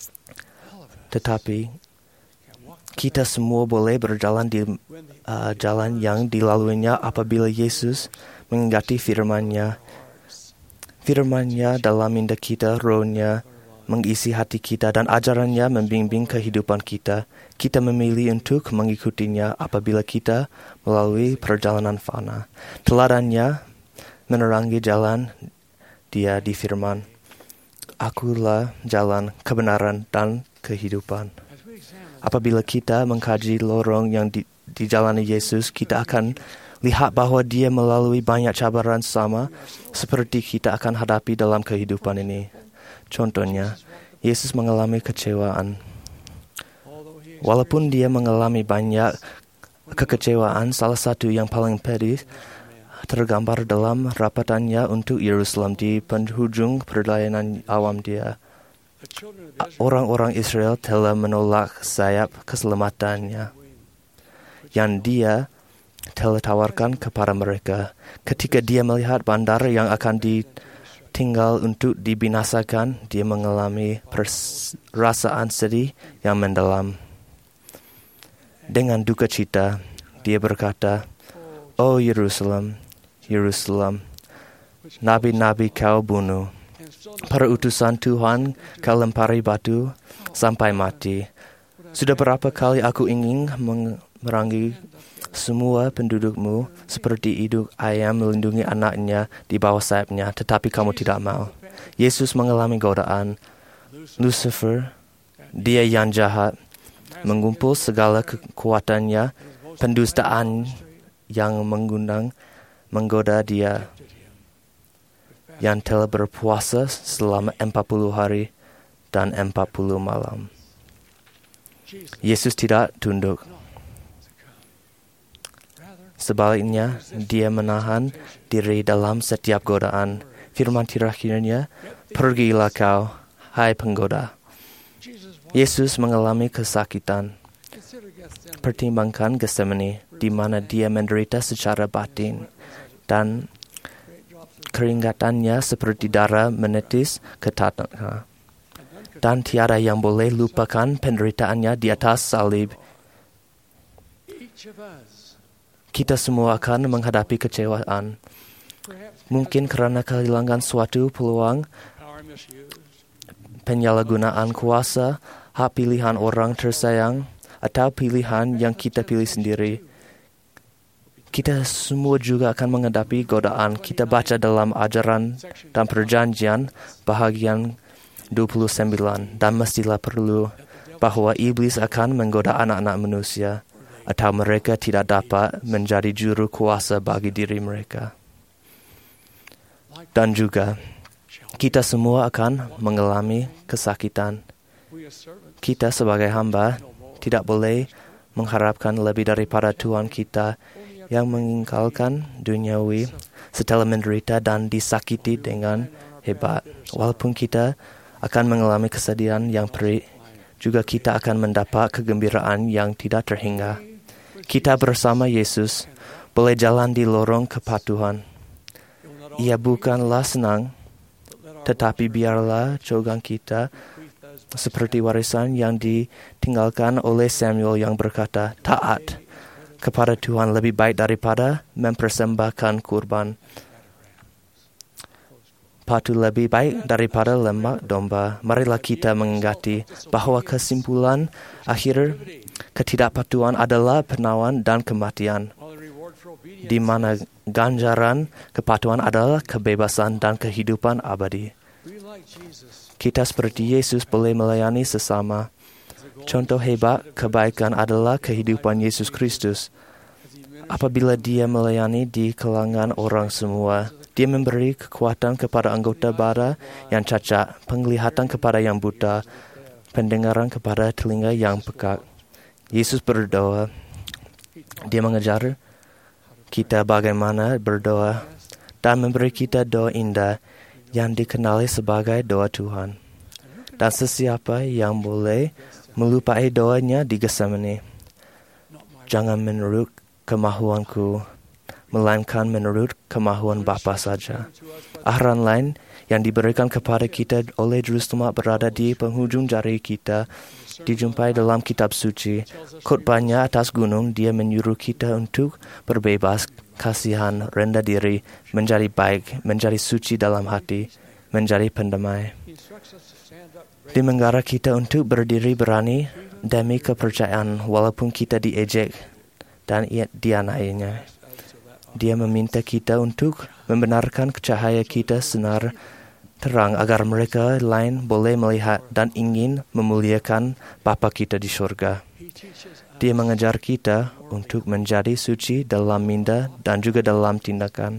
tetapi kita semua boleh berjalan di uh, jalan yang dilaluinya apabila Yesus mengingati firman-Nya. Firman-Nya dalam minda kita, roh-Nya mengisi hati kita dan ajarannya membimbing kehidupan kita. Kita memilih untuk mengikutinya apabila kita melalui perjalanan fana. Teladannya menerangi jalan Dia di firman, Akulah jalan, kebenaran, dan kehidupan. Apabila kita mengkaji lorong yang di, dijalani Yesus, kita akan lihat bahwa Dia melalui banyak cabaran sama seperti kita akan hadapi dalam kehidupan ini. Contohnya, Yesus mengalami kecewaan. Walaupun Dia mengalami banyak kekecewaan, salah satu yang paling pedih tergambar dalam rapatannya untuk Yerusalem di penghujung perjalanan awam Dia. Orang-orang Israel telah menolak sayap keselamatannya yang Dia telah tawarkan kepada mereka. Ketika Dia melihat bandar yang akan ditinggal untuk dibinasakan, Dia mengalami perasaan sedih yang mendalam. Dengan duka cita, Dia berkata, "Oh Yerusalem, Yerusalem, nabi-nabi kau bunuh, para utusan Tuhan kau lempari batu sampai mati. Sudah berapa kali aku ingin memerangi semua pendudukmu seperti induk ayam melindungi anaknya di bawah sayapnya, tetapi kamu tidak mau." Yesus mengalami godaan. Lucifer, dia yang jahat, mengumpul segala kekuatannya, pendustaan yang mengundang menggoda Dia yang telah berpuasa selama empat puluh hari dan empat puluh malam. Yesus tidak tunduk. Sebaliknya, Dia menahan diri dalam setiap godaan. Firman terakhirnya, "Pergilah kau, hai penggoda." Yesus mengalami kesakitan. Pertimbangkan Getsemani, di mana Dia menderita secara batin, dan keringatannya seperti darah menetes ke tanah. Dan tiada yang boleh lupakan penderitaannya di atas salib. Kita semua akan menghadapi kecewaan. Mungkin karena kehilangan suatu peluang, penyalahgunaan kuasa, hak pilihan orang tersayang, atau pilihan yang kita pilih sendiri. Kita semua juga akan menghadapi godaan. Kita baca dalam ajaran dan perjanjian bahagian dua puluh sembilan, dan mestilah perlu bahwa iblis akan menggoda anak-anak manusia, atau mereka tidak dapat menjadi juru kuasa bagi diri mereka. Dan juga, kita semua akan mengalami kesakitan. Kita sebagai hamba tidak boleh mengharapkan lebih daripada Tuhan kita yang meninggalkan duniawi setelah menderita dan disakiti dengan hebat. Walaupun kita akan mengalami kesedihan yang perih, juga kita akan mendapat kegembiraan yang tidak terhingga. Kita bersama Yesus boleh jalan di lorong kepatuhan. Ia bukanlah senang, tetapi biarlah cogang kita seperti warisan yang ditinggalkan oleh Samuel yang berkata, "Taat kepada Tuhan lebih baik daripada mempersembahkan kurban. Patuh lebih baik daripada lemak domba." Marilah kita mengingati bahwa kesimpulan akhir ketidakpatuhan adalah penawan dan kematian, di mana ganjaran kepatuhan adalah kebebasan dan kehidupan abadi. Kita seperti Yesus boleh melayani sesama. Contoh hebat kebaikan adalah kehidupan Yesus Kristus. Apabila dia melayani di kalangan orang semua, dia memberi kekuatan kepada anggota badan yang cacat, penglihatan kepada yang buta, pendengaran kepada telinga yang pekak. Yesus berdoa. Dia mengajar kita bagaimana berdoa dan memberi kita doa indah yang dikenali sebagai doa Tuhan. Dan sesiapa yang boleh melupai doanya di Getsemani, jangan menurut kemahuanku, melainkan menurut kemahuan Bapa saja. Arahan lain yang diberikan kepada kita oleh Juru Selamat berada di penghujung jari kita, dijumpai dalam kitab suci. Khotbahnya atas gunung, dia menyuruh kita untuk berbebas, kasihan, rendah diri, menjadi baik, menjadi suci dalam hati, menjadi pendamai. Dia menggarah kita untuk berdiri berani demi kepercayaan walaupun kita diejek dan dianiaya. Dia meminta kita untuk membenarkan cahaya kita sinar terang agar mereka lain boleh melihat dan ingin memuliakan Bapa kita di syurga. Dia mengajar kita untuk menjadi suci dalam minda dan juga dalam tindakan.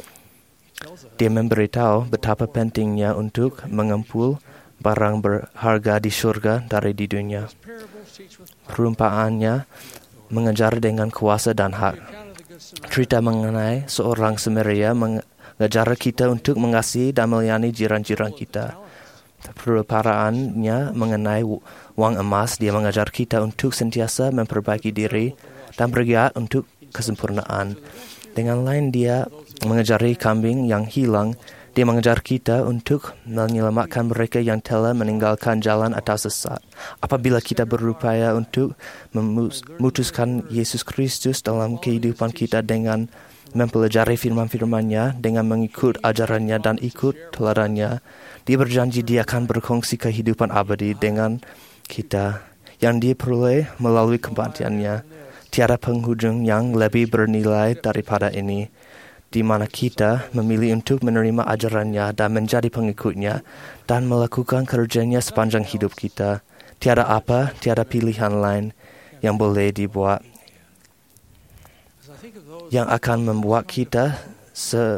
Dia memberitahu betapa pentingnya untuk mengumpul barang berharga di syurga dari di dunia. Perumpamaannya mengajar dengan kuasa dan hak. Cerita mengenai seorang Samaria mengajar kita untuk mengasihi dan melayani jiran-jiran kita. Perumpamaannya mengenai wang emas, dia mengajar kita untuk sentiasa memperbaiki diri dan bergiat untuk kesempurnaan. Dengan lain, dia mengajari kambing yang hilang. Dia mengajar kita untuk menyelamatkan mereka yang telah meninggalkan jalan atau sesat. Apabila kita berupaya untuk memutuskan Yesus Kristus dalam kehidupan kita dengan mempelajari firman-firman-Nya, dengan mengikut ajarannya dan ikut teladannya, dia berjanji dia akan berkongsi kehidupan abadi dengan kita yang dia peroleh melalui kematiannya. Tiada penghujung yang lebih bernilai daripada ini, di mana kita memilih untuk menerima ajarannya dan menjadi pengikutnya dan melakukan kerjanya sepanjang hidup kita. Tiada apa, tiada pilihan lain yang boleh dibuat yang akan membuat kita se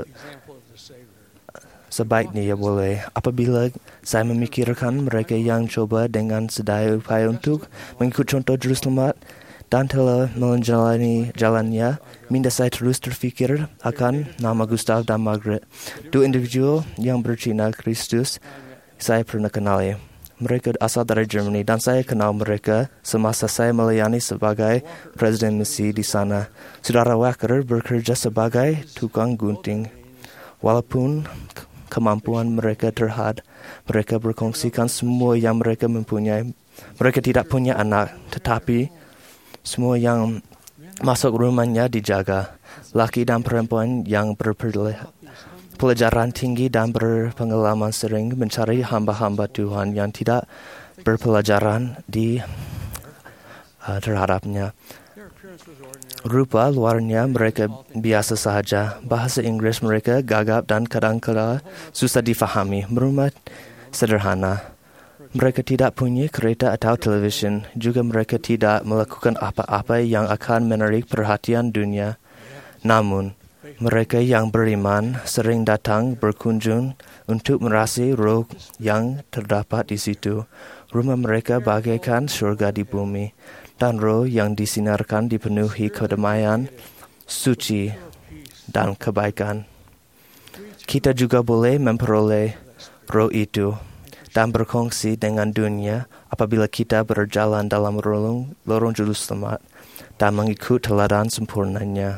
sebaik dia boleh. Apabila saya memikirkan mereka yang coba dengan sedaya upaya untuk mengikut contoh Juru Selamat dan telah menjalani jalannya, minda saya terus terfikir akan nama Gustav dan Margaret, dua individu yang bercina Kristus saya pernah kenali. Mereka asal dari Germany dan saya kenal mereka semasa saya melayani sebagai presiden misi di sana. Saudara Wacker bekerja sebagai tukang gunting. Walaupun kemampuan mereka terhad, mereka berkongsikan semua yang mereka mempunyai. Mereka tidak punya anak, tetapi semua yang masuk rumahnya dijaga. Laki dan perempuan yang berpelajaran tinggi dan berpengalaman sering mencari hamba-hamba Tuhan yang tidak berpelajaran di uh, terhadapnya. Rupa luarnya mereka biasa sahaja. Bahasa Inggris mereka gagap dan kadang-kadang susah difahami. Rumah sederhana. Mereka tidak punya kereta atau televisyen. Juga mereka tidak melakukan apa-apa yang akan menarik perhatian dunia. Namun, mereka yang beriman sering datang berkunjung untuk merasai roh yang terdapat di situ. Rumah mereka bagaikan syurga di bumi. Dan roh yang disinarkan dipenuhi kedamaian, suci, dan kebaikan. Kita juga boleh memperoleh roh itu dan berkongsi dengan dunia apabila kita berjalan dalam lorong, lorong Juru Selamat dan mengikut teladan sempurnanya.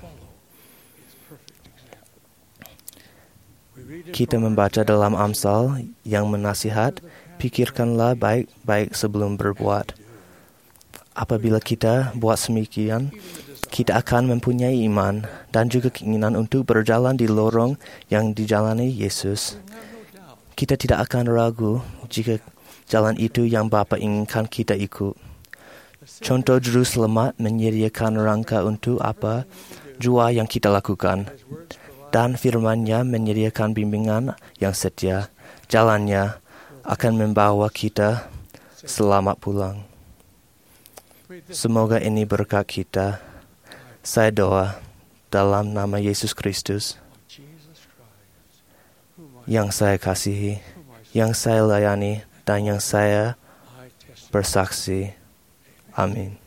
Kita membaca dalam Amsal yang menasihat, pikirkanlah baik-baik sebelum berbuat. Apabila kita buat semikian, kita akan mempunyai iman dan juga keinginan untuk berjalan di lorong yang dijalani Yesus. Kita tidak akan ragu jika jalan itu yang Bapa inginkan kita ikut. Contoh Juru Selamat menyediakan rangka untuk apa jua yang kita lakukan. Dan firman-Nya menyediakan bimbingan yang setia. Jalannya akan membawa kita selamat pulang. Semoga ini berkat kita. Saya doa dalam nama Yesus Kristus yang saya kasihi, yang saya layani, dan yang saya bersaksi. Amin.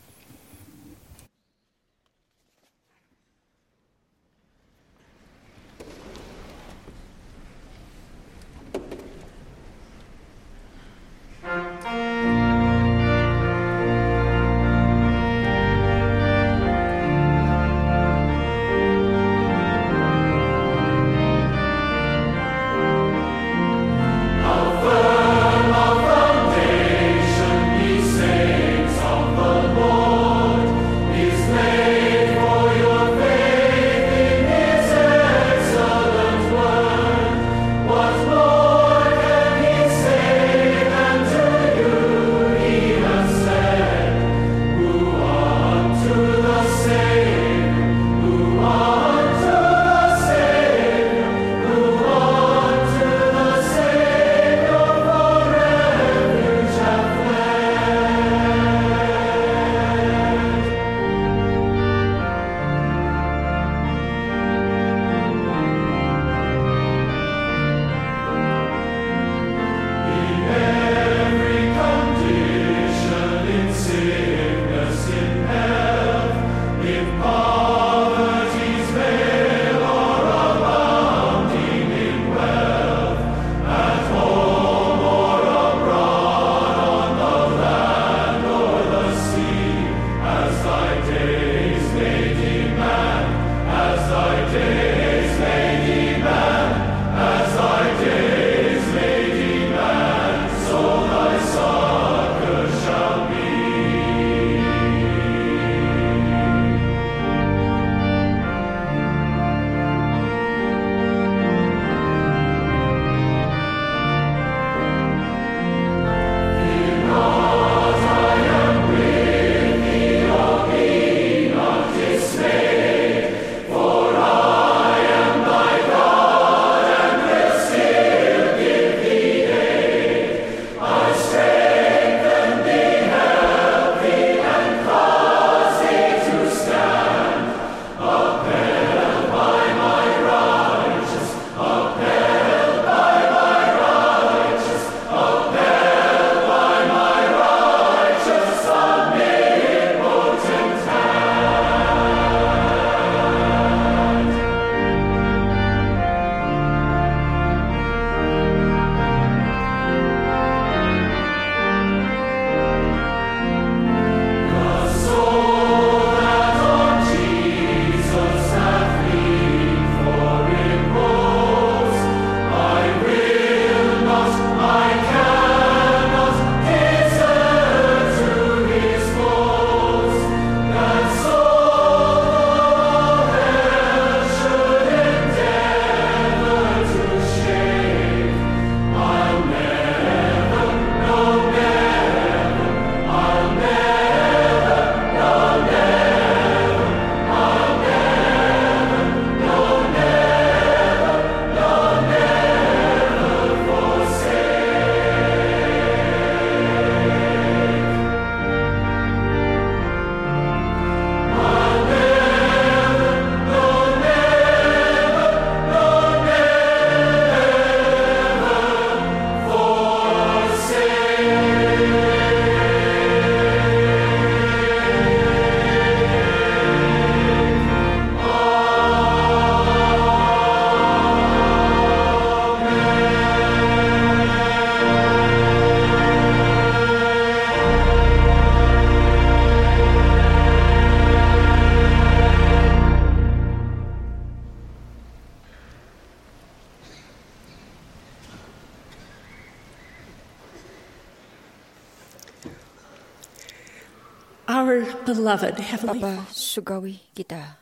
Our beloved Heavenly Bapa surgawi kita,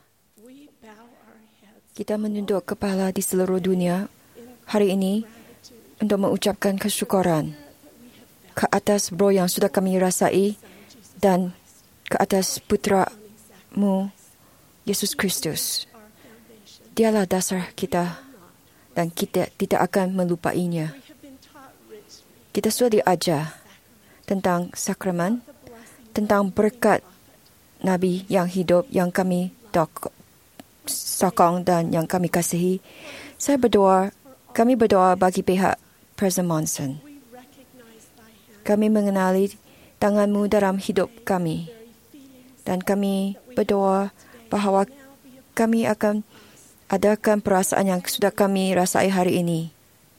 kita menunduk kepala di seluruh dunia hari ini untuk mengucapkan kesyukuran ke atas berapa yang sudah kami rasai dan ke atas Putra-Mu, Yesus Kristus. Dialah dasar kita dan kita tidak akan melupainya. Kita sudah diajar tentang sakramen, tentang berkat Nabi yang hidup yang kami sokong dan yang kami kasihi, saya berdoa, kami berdoa bagi pihak President Monson. Kami mengenali tangan-Mu dalam hidup kami. Dan kami berdoa bahawa kami akan adakan perasaan yang sudah kami rasai hari ini.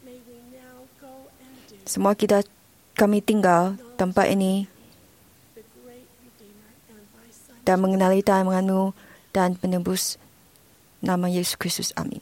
Semua kita kami tinggal tempat ini dan mengenali tangan-Mu dan menembus nama Yesus Kristus. Amin.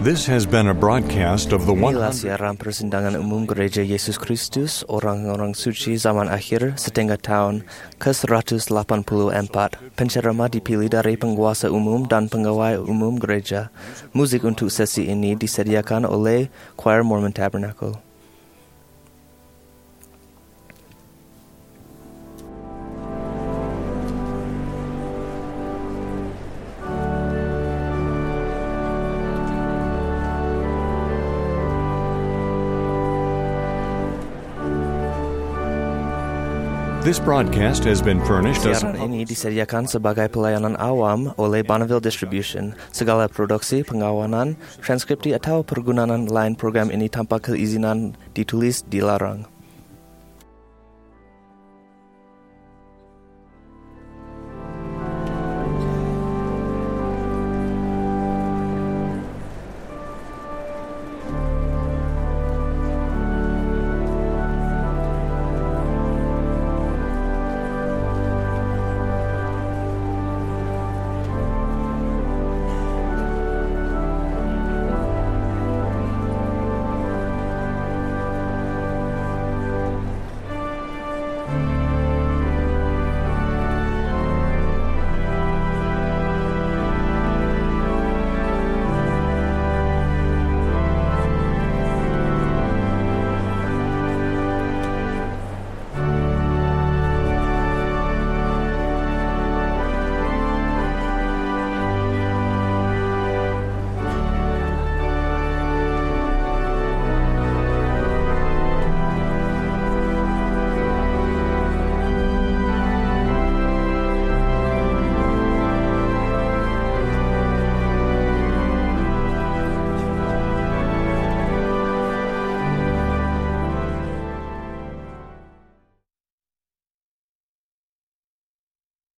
This has been a broadcast of the Inilah one siaran persidangan umum Gereja Yesus Kristus Orang-orang Suci Zaman Akhir setengah tahun ke seratus delapan puluh empat. Penceramah dipilih dari penguasa umum dan pegawai umum gereja. Musik untuk sesi ini disediakan oleh Choir Mormon Tabernacle. This broadcast has been furnished as Siaran ini disediakan sebagai pelayanan awam oleh Bonneville Distribution. Segala produksi, pengawanan, transkripsi atau pergunaan lain program ini tanpa keizinan ditulis dilarang.